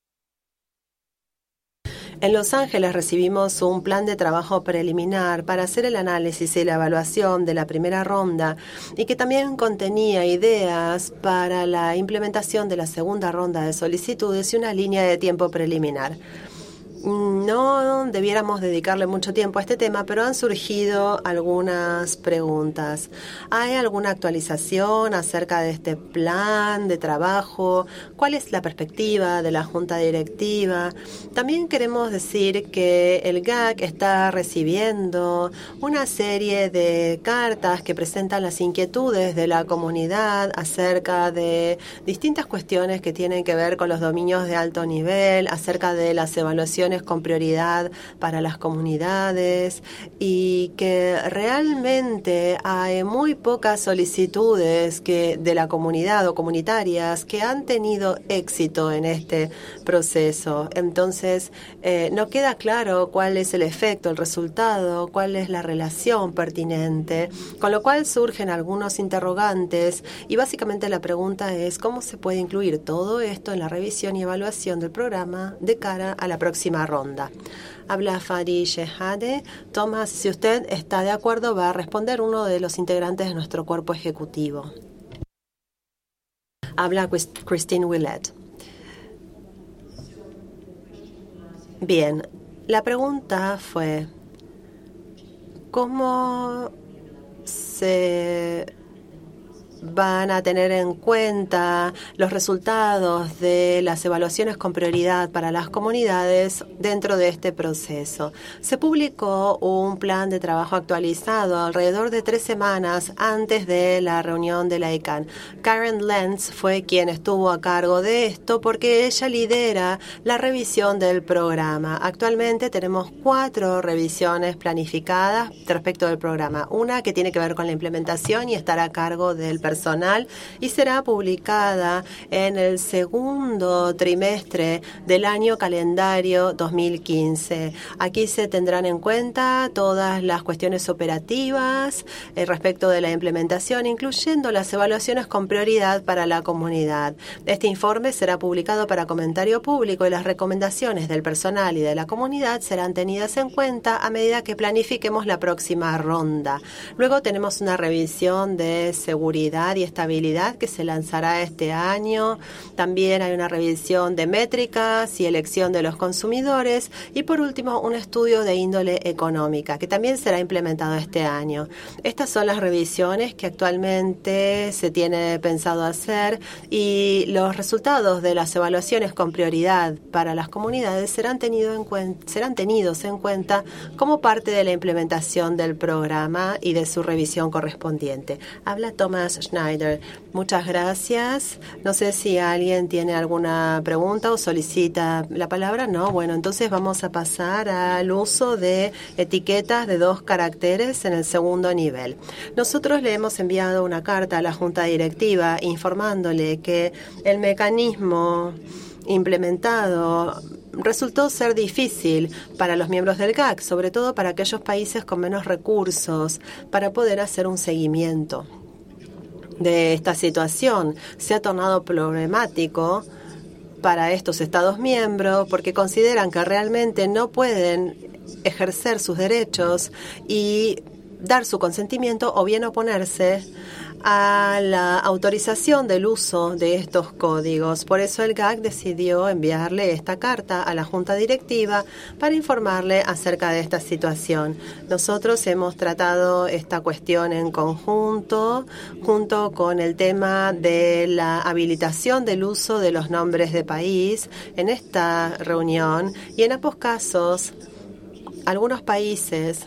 En Los Ángeles recibimos un plan de trabajo preliminar para hacer el análisis y la evaluación de la primera ronda y que también contenía ideas para la implementación de la segunda ronda de solicitudes y una línea de tiempo preliminar. No debiéramos dedicarle mucho tiempo a este tema, pero han surgido algunas preguntas. ¿Hay alguna actualización acerca de este plan de trabajo? ¿Cuál es la perspectiva de la Junta Directiva? También queremos decir que el GAC está recibiendo una serie de cartas que presentan las inquietudes de la comunidad acerca de distintas cuestiones que tienen que ver con los dominios de alto nivel, acerca de las evaluaciones con prioridad para las comunidades y que realmente hay muy pocas solicitudes de la comunidad o comunitarias que han tenido éxito en este proceso. Entonces, no queda claro cuál es el efecto, el resultado, cuál es la relación pertinente, con lo cual surgen algunos interrogantes y básicamente la pregunta es cómo se puede incluir todo esto en la revisión y evaluación del programa de cara a la próxima ronda. Habla Fadi Shehade. Thomas, si usted está de acuerdo, va a responder uno de los integrantes de nuestro cuerpo ejecutivo. Habla Christine Willett. Bien, la pregunta fue ¿cómo se van a tener en cuenta los resultados de las evaluaciones con prioridad para las comunidades dentro de este proceso. Se publicó un plan de trabajo actualizado alrededor de 3 semanas antes de la reunión de la ICANN. Karen Lentz fue quien estuvo a cargo de esto porque ella lidera la revisión del programa. Actualmente tenemos 4 revisiones planificadas respecto del programa. Una que tiene que ver con la implementación y estar a cargo del personal y será publicada en el segundo trimestre del año calendario 2015. Aquí se tendrán en cuenta todas las cuestiones operativas respecto de la implementación, incluyendo las evaluaciones con prioridad para la comunidad. Este informe será publicado para comentario público y las recomendaciones del personal y de la comunidad serán tenidas en cuenta a medida que planifiquemos la próxima ronda. Luego tenemos una revisión de seguridad y estabilidad que se lanzará este año. También hay una revisión de métricas y elección de los consumidores. Y por último, un estudio de índole económica que también será implementado este año. Estas son las revisiones que actualmente se tiene pensado hacer y los resultados de las evaluaciones con prioridad para las comunidades serán tenidos en cuenta como parte de la implementación del programa y de su revisión correspondiente. Habla Thomas Schneider. Muchas gracias. No sé si alguien tiene alguna pregunta o solicita la palabra. No, bueno, entonces vamos a pasar al uso de etiquetas de 2 caracteres en el segundo nivel. Nosotros le hemos enviado una carta a la Junta Directiva informándole que el mecanismo implementado resultó ser difícil para los miembros del GAC, sobre todo para aquellos países con menos recursos, para poder hacer un seguimiento de esta situación. Se ha tornado problemático para estos Estados miembros porque consideran que realmente no pueden ejercer sus derechos y dar su consentimiento o bien oponerse a la autorización del uso de estos códigos. Por eso el GAC decidió enviarle esta carta a la Junta Directiva para informarle acerca de esta situación. Nosotros hemos tratado esta cuestión en conjunto, junto con el tema de la habilitación del uso de los nombres de país en esta reunión, y en ambos casos, algunos países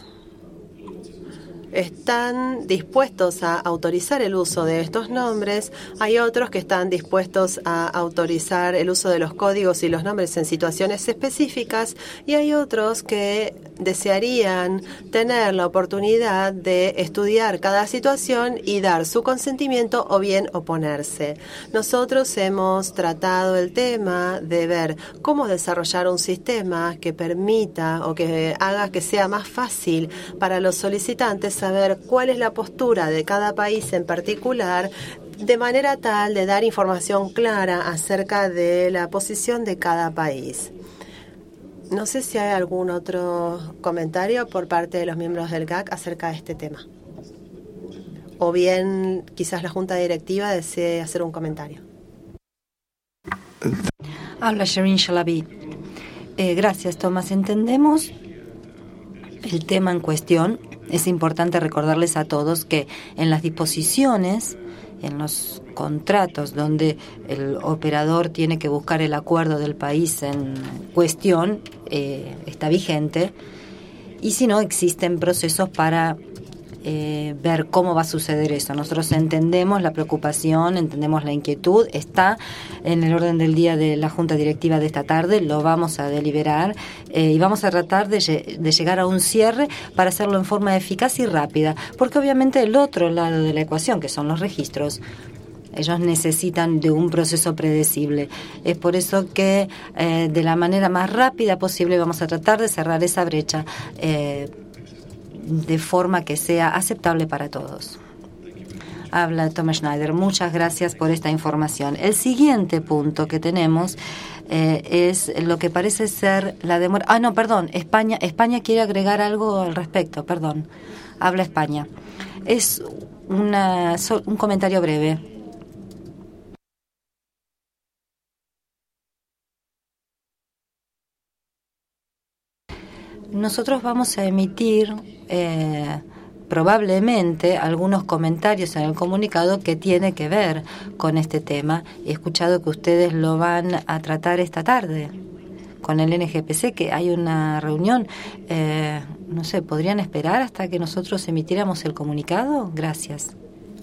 están dispuestos a autorizar el uso de estos nombres, hay otros que están dispuestos a autorizar el uso de los códigos y los nombres en situaciones específicas, y hay otros que desearían tener la oportunidad de estudiar cada situación y dar su consentimiento o bien oponerse. Nosotros hemos tratado el tema de ver cómo desarrollar un sistema que permita o que haga que sea más fácil para los solicitantes saber cuál es la postura de cada país en particular, de manera tal de dar información clara acerca de la posición de cada país. No sé si hay algún otro comentario por parte de los miembros del GAC acerca de este tema. O bien quizás la Junta Directiva desee hacer un comentario. Habla Sherin Shalabi. Gracias, Tomás. Entendemos el tema en cuestión. Es importante recordarles a todos que en las disposiciones, en los contratos donde el operador tiene que buscar el acuerdo del país en cuestión, está vigente, y si no, existen procesos para ver cómo va a suceder eso. Nosotros entendemos la preocupación, entendemos la inquietud, está en el orden del día de la Junta Directiva de esta tarde, lo vamos a deliberar y vamos a tratar de llegar a un cierre para hacerlo en forma eficaz y rápida, porque obviamente el otro lado de la ecuación, que son los registros, ellos necesitan de un proceso predecible. Es por eso que de la manera más rápida posible vamos a tratar de cerrar esa brecha de forma que sea aceptable para todos. Habla Thomas Schneider. Muchas gracias por esta información. El siguiente punto que tenemos es lo que parece ser la demora. Perdón, España quiere agregar algo al respecto, perdón. Habla España. Es un comentario breve. Nosotros vamos a emitir probablemente algunos comentarios en el comunicado que tiene que ver con este tema. He escuchado que ustedes lo van a tratar esta tarde con el NGPC, que hay una reunión. No sé, ¿podrían esperar hasta que nosotros emitiéramos el comunicado? Gracias.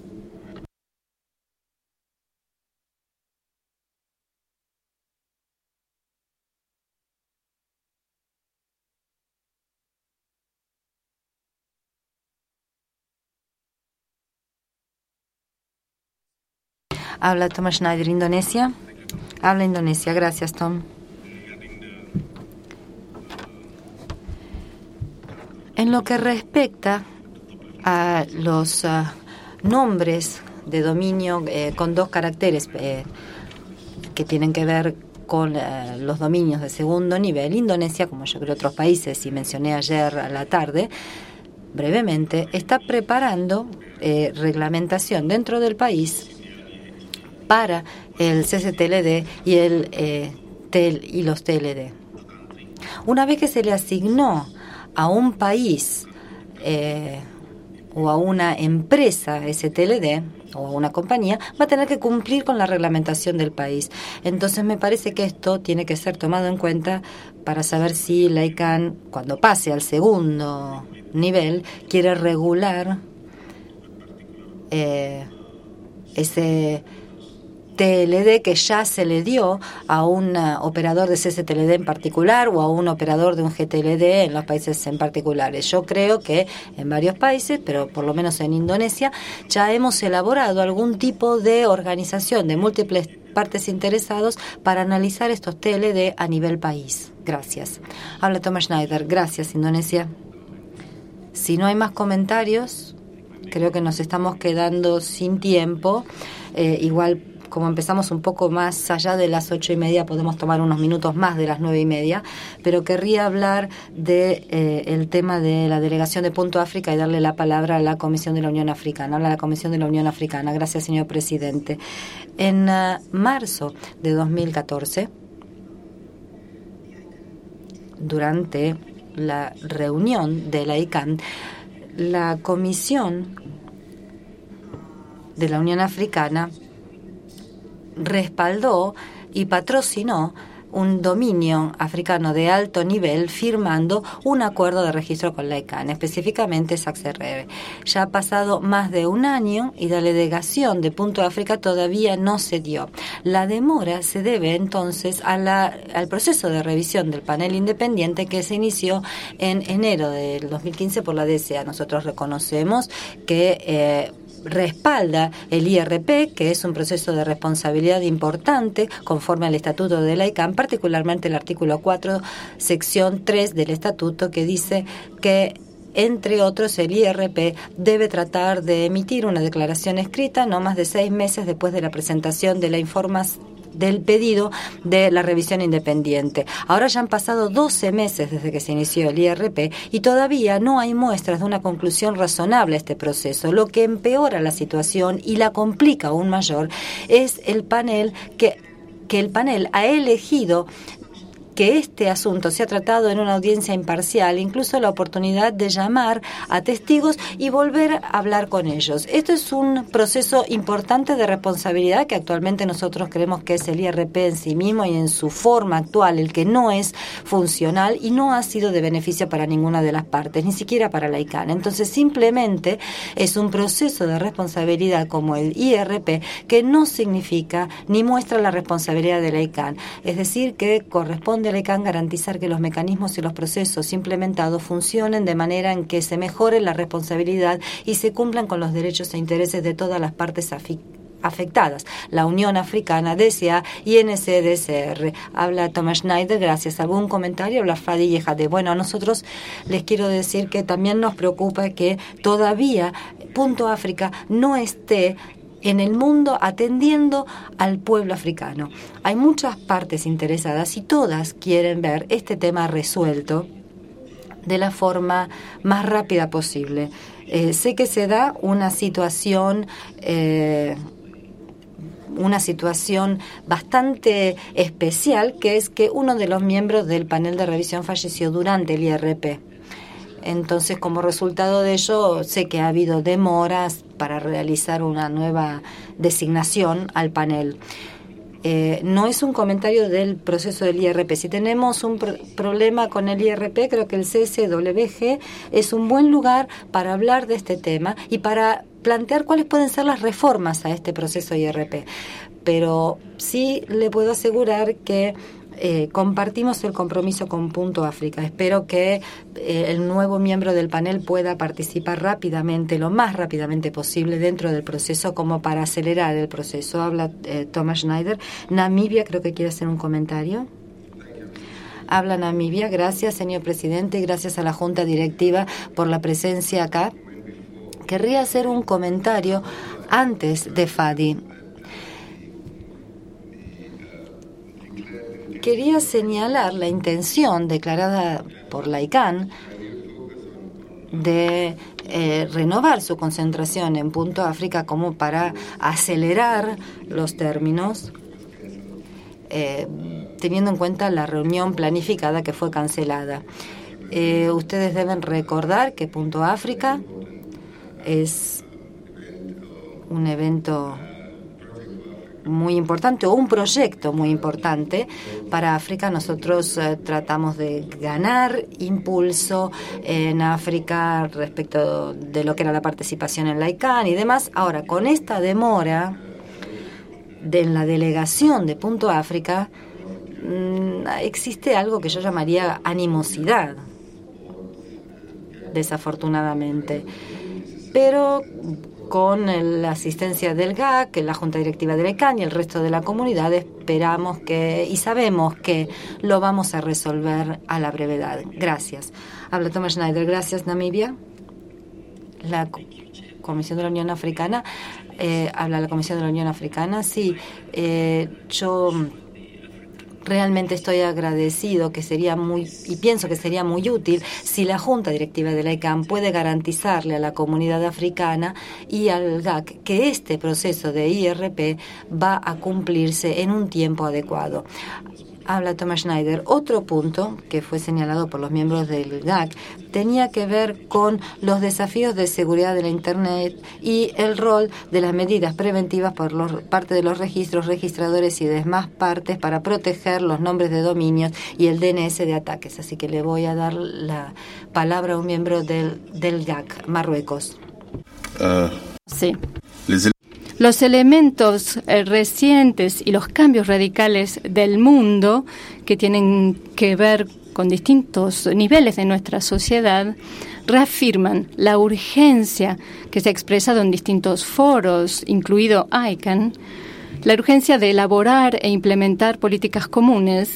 Habla Thomas Schneider, Indonesia. Habla Indonesia. Gracias, Tom. En lo que respecta a los nombres de dominio con dos caracteres que tienen que ver con los dominios de segundo nivel, Indonesia, como yo creo otros países, y mencioné ayer a la tarde, brevemente, está preparando reglamentación dentro del país para el CCTLD y los TLD. Una vez que se le asignó a un país o a una empresa STLD o a una compañía, va a tener que cumplir con la reglamentación del país. Entonces me parece que esto tiene que ser tomado en cuenta para saber si la ICANN, cuando pase al segundo nivel, quiere regular ese TLD que ya se le dio a un operador de CCTLD en particular o a un operador de un GTLD en los países en particulares. Yo creo que en varios países, pero por lo menos en Indonesia, ya hemos elaborado algún tipo de organización de múltiples partes interesados para analizar estos TLD a nivel país. Gracias. Habla Thomas Schneider. Gracias, Indonesia. Si no hay más comentarios, creo que nos estamos quedando sin tiempo. Igual, como empezamos un poco más allá de las 8:30, podemos tomar unos minutos más de las 9:30, pero querría hablar de el tema de la delegación de Punto África y darle la palabra a la Comisión de la Unión Africana. Habla la Comisión de la Unión Africana. Gracias, señor presidente. En marzo de 2014, durante la reunión de la ICANN, la Comisión de la Unión Africana respaldó y patrocinó un dominio africano de alto nivel firmando un acuerdo de registro con la ICANN, específicamente SACSRR. Ya ha pasado más de un año y la delegación de Punto África todavía no se dio. La demora se debe entonces al proceso de revisión del panel independiente que se inició en enero del 2015 por la DCA. Nosotros reconocemos que respalda el IRP, que es un proceso de responsabilidad importante conforme al Estatuto de la ICANN, particularmente el artículo 4, sección 3 del Estatuto, que dice que, entre otros, el IRP debe tratar de emitir una declaración escrita no más de 6 meses después de la presentación de la información del pedido de la revisión independiente. Ahora ya han pasado 12 meses desde que se inició el IRP y todavía no hay muestras de una conclusión razonable a este proceso. Lo que empeora la situación y la complica aún mayor es el panel que el panel ha elegido que este asunto se ha tratado en una audiencia imparcial, incluso la oportunidad de llamar a testigos y volver a hablar con ellos. Esto es un proceso importante de responsabilidad que actualmente nosotros creemos que es el IRP en sí mismo y en su forma actual, el que no es funcional y no ha sido de beneficio para ninguna de las partes, ni siquiera para la ICANN. Entonces, simplemente es un proceso de responsabilidad como el IRP que no significa ni muestra la responsabilidad de la ICANN. Es decir, que corresponde a la ICANN garantizar que los mecanismos y los procesos implementados funcionen de manera en que se mejore la responsabilidad y se cumplan con los derechos e intereses de todas las partes afectadas. La Unión Africana, DCA y NCDCR. Habla Thomas Schneider. Gracias. ¿Algún comentario? Habla Fadi Yejade. Bueno, a nosotros les quiero decir que también nos preocupa que todavía Punto África no esté en el mundo atendiendo al pueblo africano. Hay muchas partes interesadas y todas quieren ver este tema resuelto de la forma más rápida posible. Sé que se da una situación bastante especial, que es que uno de los miembros del panel de revisión falleció durante el IRP. Entonces, como resultado de ello, sé que ha habido demoras para realizar una nueva designación al panel. No es un comentario del proceso del IRP. Si tenemos un problema con el IRP, creo que el CSWG es un buen lugar para hablar de este tema y para plantear cuáles pueden ser las reformas a este proceso IRP. Pero sí le puedo asegurar que compartimos el compromiso con Punto África. Espero que el nuevo miembro del panel pueda participar rápidamente, lo más rápidamente posible dentro del proceso, como para acelerar el proceso. Habla Thomas Schneider. Namibia creo que quiere hacer un comentario. Habla Namibia. Gracias, señor presidente, y gracias a la Junta Directiva por la presencia acá. Querría hacer un comentario antes de Fadi. Quería señalar la intención declarada por la ICANN de renovar su concentración en Punto África como para acelerar los términos, teniendo en cuenta la reunión planificada que fue cancelada. Ustedes deben recordar que Punto África es un evento muy importante, o un proyecto muy importante para África. Nosotros tratamos de ganar impulso en África respecto de lo que era la participación en la ICANN y demás. Ahora, con esta demora en la delegación de Punto África, existe algo que yo llamaría animosidad, desafortunadamente. Pero con la asistencia del GAC, la Junta Directiva de la ICANN y el resto de la comunidad, esperamos que y sabemos que lo vamos a resolver a la brevedad. Gracias. Habla Thomas Schneider. Gracias, Namibia. La Comisión de la Unión Africana. Habla la Comisión de la Unión Africana. Sí, yo realmente estoy agradecido, que sería y pienso que sería muy útil si la Junta Directiva de la ICANN puede garantizarle a la comunidad africana y al GAC que este proceso de IRP va a cumplirse en un tiempo adecuado. Habla Thomas Schneider. Otro punto que fue señalado por los miembros del GAC tenía que ver con los desafíos de seguridad de la Internet y el rol de las medidas preventivas por parte de los registros, registradores y demás partes para proteger los nombres de dominios y el DNS de ataques. Así que le voy a dar la palabra a un miembro del GAC, Marruecos. Sí. Los elementos recientes y los cambios radicales del mundo que tienen que ver con distintos niveles de nuestra sociedad reafirman la urgencia que se ha expresado en distintos foros, incluido ICANN, la urgencia de elaborar e implementar políticas comunes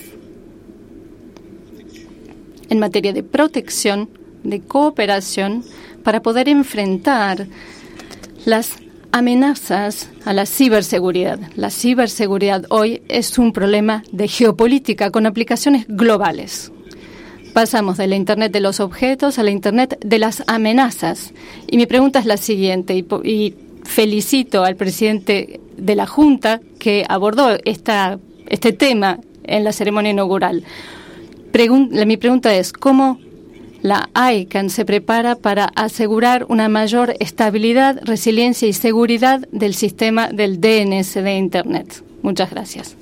en materia de protección, de cooperación, para poder enfrentar las amenazas a la ciberseguridad. La ciberseguridad hoy es un problema de geopolítica con aplicaciones globales. Pasamos de la Internet de los objetos a la Internet de las amenazas. Y mi pregunta es la siguiente, y felicito al presidente de la Junta que abordó este tema en la ceremonia inaugural. Mi pregunta es, ¿cómo la ICANN se prepara para asegurar una mayor estabilidad, resiliencia y seguridad del sistema del DNS de Internet? Muchas gracias.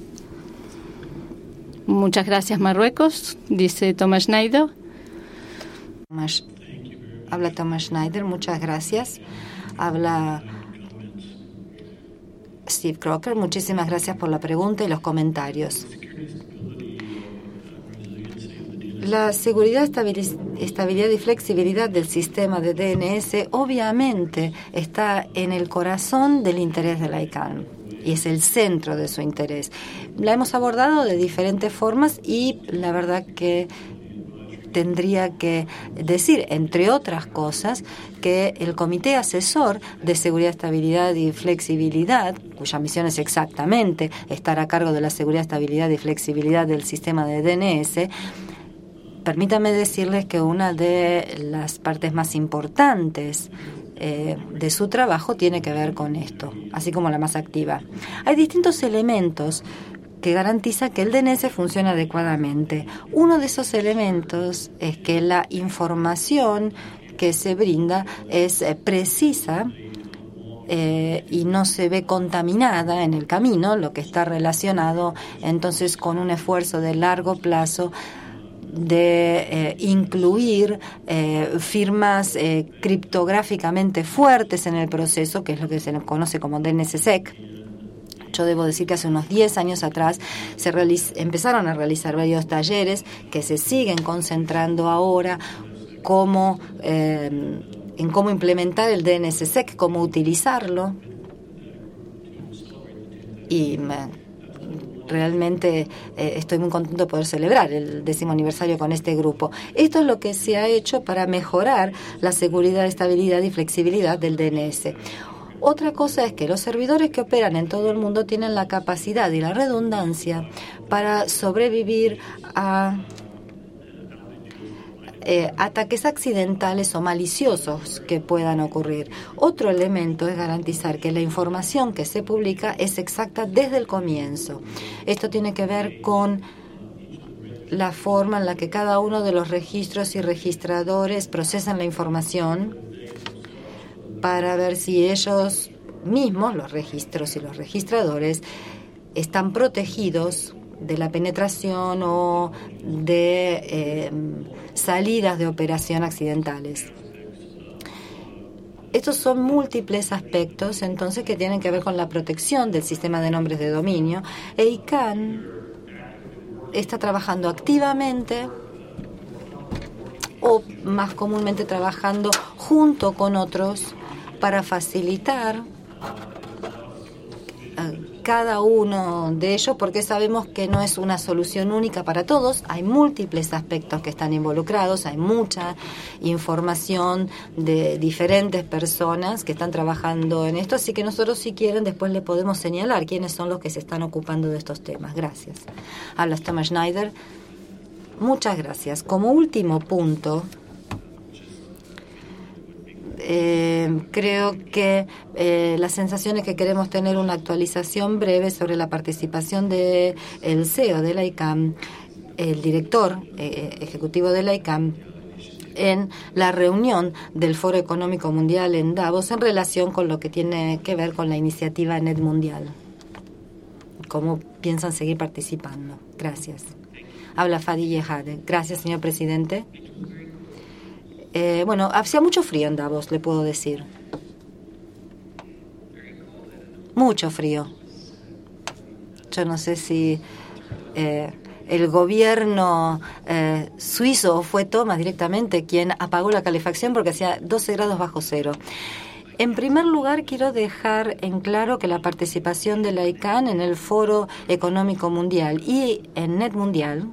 Muchas gracias, Marruecos, dice Thomas Schneider. Habla Thomas Schneider, muchas gracias. Habla Steve Crocker, muchísimas gracias por la pregunta y los comentarios. La seguridad, estabilidad y flexibilidad del sistema de DNS obviamente está en el corazón del interés de la ICANN y es el centro de su interés. La hemos abordado de diferentes formas y la verdad que tendría que decir, entre otras cosas, que el Comité Asesor de Seguridad, Estabilidad y Flexibilidad, cuya misión es exactamente estar a cargo de la seguridad, estabilidad y flexibilidad del sistema de DNS, permítame decirles que una de las partes más importantes de su trabajo tiene que ver con esto, así como la más activa. Hay distintos elementos que garantiza que el DNS funcione adecuadamente. Uno de esos elementos es que la información que se brinda es precisa y no se ve contaminada en el camino, lo que está relacionado entonces con un esfuerzo de largo plazo de incluir firmas criptográficamente fuertes en el proceso, que es lo que se conoce como DNSSEC. Yo debo decir que hace unos 10 años atrás empezaron a realizar varios talleres que se siguen concentrando ahora en cómo implementar el DNSSEC, cómo utilizarlo. Y realmente estoy muy contento de poder celebrar el 10º aniversario con este grupo. Esto es lo que se ha hecho para mejorar la seguridad, estabilidad y flexibilidad del DNS. Otra cosa es que los servidores que operan en todo el mundo tienen la capacidad y la redundancia para sobrevivir a ataques accidentales o maliciosos que puedan ocurrir. Otro elemento es garantizar que la información que se publica es exacta desde el comienzo. Esto tiene que ver con la forma en la que cada uno de los registros y registradores procesan la información para ver si ellos mismos, los registros y los registradores, están protegidos de la penetración o de salidas de operación accidentales. Estos son múltiples aspectos, entonces, que tienen que ver con la protección del sistema de nombres de dominio. ICANN está trabajando activamente, o más comúnmente trabajando junto con otros, para facilitar cada uno de ellos, porque sabemos que no es una solución única para todos. Hay múltiples aspectos que están involucrados, hay mucha información de diferentes personas que están trabajando en esto, así que nosotros, si quieren, después le podemos señalar quiénes son los que se están ocupando de estos temas. Gracias. Habla Thomas Schneider. Muchas gracias. Como último punto, creo que la sensación es que queremos tener una actualización breve sobre la participación del CEO de la ICANN, el director ejecutivo de la ICANN, en la reunión del Foro Económico Mundial en Davos en relación con lo que tiene que ver con la iniciativa Net Mundial. ¿Cómo piensan seguir participando? Gracias. Habla Fadi Yehade. Gracias, señor presidente. Bueno, hacía mucho frío en Davos, le puedo decir. Mucho frío. Yo no sé si el gobierno suizo fue Thomas directamente quien apagó la calefacción porque hacía 12 grados bajo cero. En primer lugar, quiero dejar en claro que la participación de la ICANN en el Foro Económico Mundial y en Net Mundial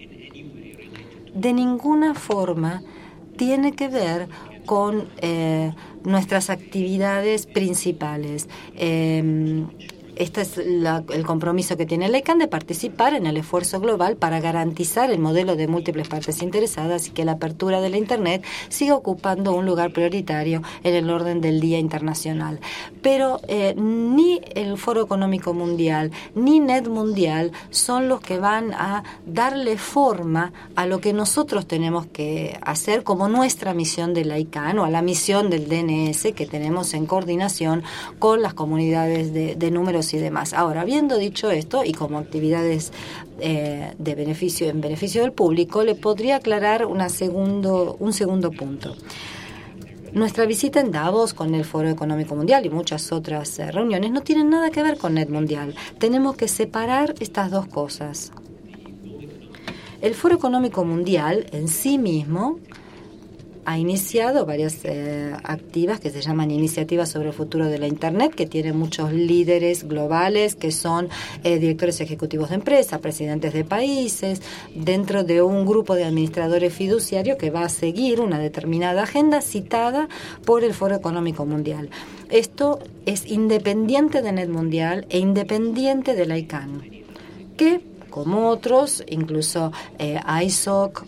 de ninguna forma tiene que ver con nuestras actividades principales. Este es el compromiso que tiene la ICANN de participar en el esfuerzo global para garantizar el modelo de múltiples partes interesadas y que la apertura de la Internet siga ocupando un lugar prioritario en el orden del día internacional. Pero ni el Foro Económico Mundial ni Net Mundial son los que van a darle forma a lo que nosotros tenemos que hacer como nuestra misión de la ICANN o a la misión del DNS que tenemos en coordinación con las comunidades de números y demás. Ahora, habiendo dicho esto, y como actividades en beneficio del público, le podría aclarar un segundo punto. Nuestra visita en Davos con el Foro Económico Mundial y muchas otras reuniones no tienen nada que ver con Net Mundial. Tenemos que separar estas dos cosas. El Foro Económico Mundial en sí mismo ha iniciado varias activas que se llaman Iniciativas sobre el Futuro de la Internet, que tienen muchos líderes globales que son directores ejecutivos de empresas, presidentes de países, dentro de un grupo de administradores fiduciarios que va a seguir una determinada agenda citada por el Foro Económico Mundial. Esto es independiente de Net Mundial e independiente de la ICANN, que, como otros, incluso ISOC,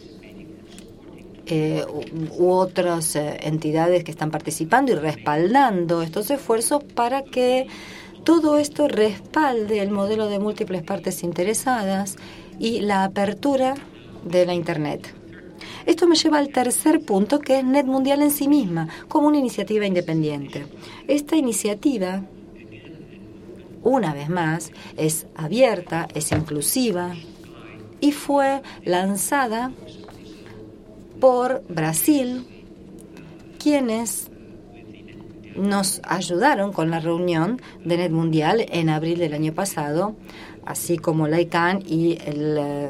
u otras entidades que están participando y respaldando estos esfuerzos para que todo esto respalde el modelo de múltiples partes interesadas y la apertura de la Internet. Esto me lleva al tercer punto, que es Net Mundial en sí misma, como una iniciativa independiente. Esta iniciativa, una vez más, es abierta, es inclusiva y fue lanzada por Brasil, quienes nos ayudaron con la reunión de Net Mundial en abril del año pasado, así como la ICANN y el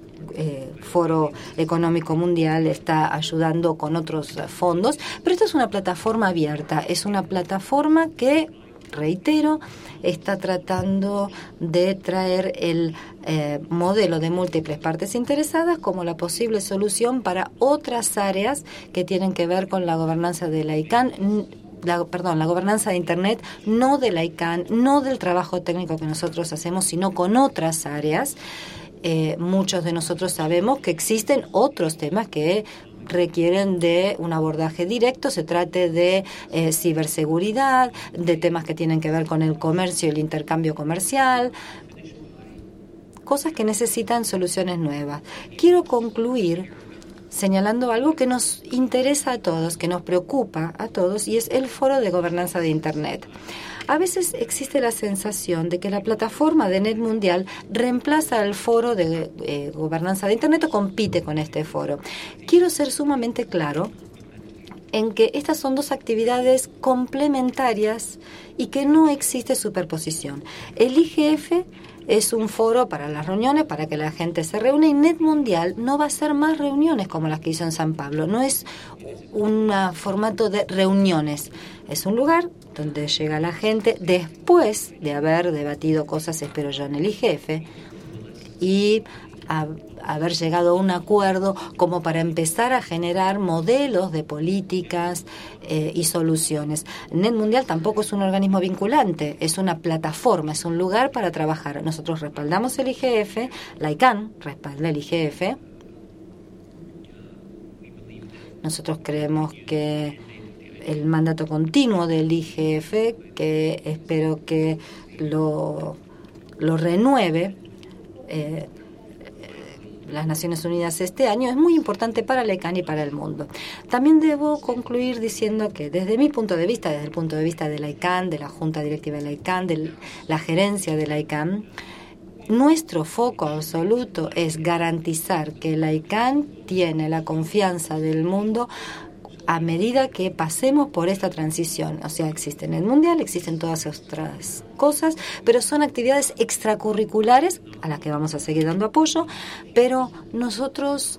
Foro Económico Mundial está ayudando con otros fondos, pero esta es una plataforma abierta, es una plataforma que, reitero, está tratando de traer el modelo de múltiples partes interesadas como la posible solución para otras áreas que tienen que ver con la gobernanza de la ICANN, la gobernanza de Internet, no de la ICANN, no del trabajo técnico que nosotros hacemos, sino con otras áreas. Muchos de nosotros sabemos que existen otros temas que requieren de un abordaje directo, se trate de ciberseguridad, de temas que tienen que ver con el comercio y el intercambio comercial, cosas que necesitan soluciones nuevas. Quiero concluir señalando algo que nos interesa a todos, que nos preocupa a todos, y es el Foro de Gobernanza de Internet. A veces existe la sensación de que la plataforma de Net Mundial reemplaza al Foro de Gobernanza de Internet o compite con este foro. Quiero ser sumamente claro en que estas son dos actividades complementarias y que no existe superposición. El IGF es un foro para las reuniones, para que la gente se reúne, y Net Mundial no va a hacer más reuniones como las que hizo en San Pablo. No es un formato de reuniones, es un lugar donde llega la gente después de haber debatido cosas, espero yo, en el IGF, y haber llegado a un acuerdo como para empezar a generar modelos de políticas y soluciones. Net Mundial tampoco es un organismo vinculante, es una plataforma, es un lugar para trabajar. Nosotros respaldamos el IGF, la ICANN respalda el IGF. Nosotros creemos que el mandato continuo del IGF, que espero que lo renueve las Naciones Unidas este año, es muy importante para la ICANN y para el mundo. También debo concluir diciendo que desde mi punto de vista, desde el punto de vista de la ICANN, de la Junta Directiva de la ICANN, de la gerencia de la ICANN, nuestro foco absoluto es garantizar que la ICANN tiene la confianza del mundo a medida que pasemos por esta transición. O sea, existen el mundial, existen todas otras cosas, pero son actividades extracurriculares a las que vamos a seguir dando apoyo, pero nosotros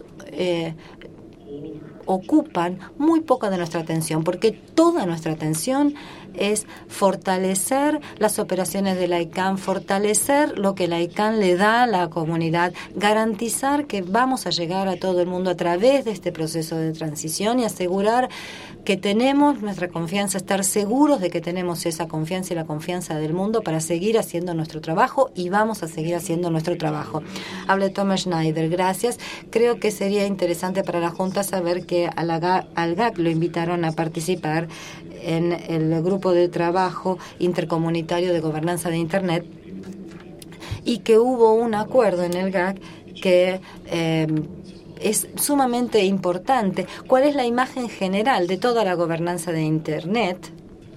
ocupan muy poca de nuestra atención, porque toda nuestra atención es fortalecer las operaciones de la ICANN, fortalecer lo que la ICANN le da a la comunidad, garantizar que vamos a llegar a todo el mundo a través de este proceso de transición y asegurar que tenemos nuestra confianza, estar seguros de que tenemos esa confianza y la confianza del mundo para seguir haciendo nuestro trabajo, y vamos a seguir haciendo nuestro trabajo. Habla Thomas Schneider, gracias. Creo que sería interesante para la Junta saber que al GAC lo invitaron a participar en el grupo de trabajo intercomunitario de gobernanza de Internet, y que hubo un acuerdo en el GAC que es sumamente importante. ¿Cuál es la imagen general de toda la gobernanza de Internet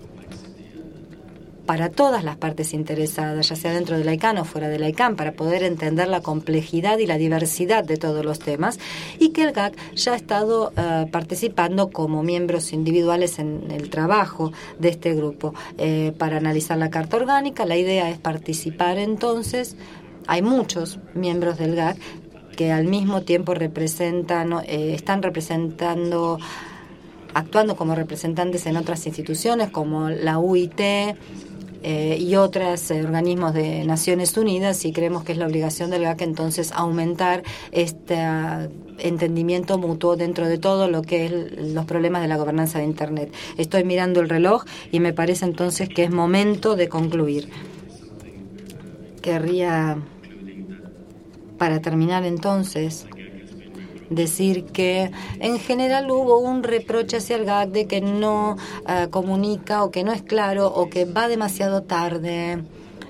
para todas las partes interesadas, ya sea dentro de la ICANN o fuera de la ICANN, para poder entender la complejidad y la diversidad de todos los temas, y que el GAC ya ha estado participando como miembros individuales en el trabajo de este grupo para analizar la Carta Orgánica? La idea es participar entonces. Hay muchos miembros del GAC que al mismo tiempo están representando, actuando como representantes en otras instituciones como la UIT, y otros organismos de Naciones Unidas, y creemos que es la obligación del GAC entonces aumentar este entendimiento mutuo dentro de todo lo que es los problemas de la gobernanza de Internet. Estoy mirando el reloj y me parece entonces que es momento de concluir. Querría, para terminar entonces, decir que en general hubo un reproche hacia el GAC de que no comunica o que no es claro o que va demasiado tarde.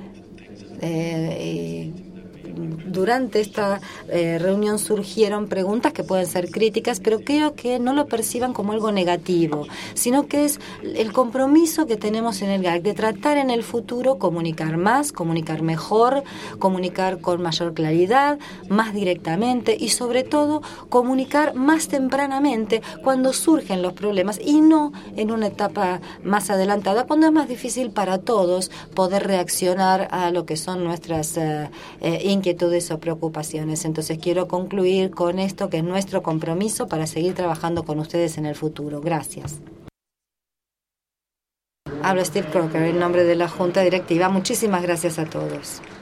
Durante esta reunión surgieron preguntas que pueden ser críticas, pero creo que no lo perciban como algo negativo, sino que es el compromiso que tenemos en el GAC de tratar en el futuro comunicar más, comunicar mejor, comunicar con mayor claridad, más directamente y sobre todo comunicar más tempranamente cuando surgen los problemas y no en una etapa más adelantada, cuando es más difícil para todos poder reaccionar a lo que son nuestras inquietudes o preocupaciones. Entonces quiero concluir con esto, que es nuestro compromiso para seguir trabajando con ustedes en el futuro. Gracias. Hablo Steve Crocker en nombre de la Junta Directiva. Muchísimas gracias a todos.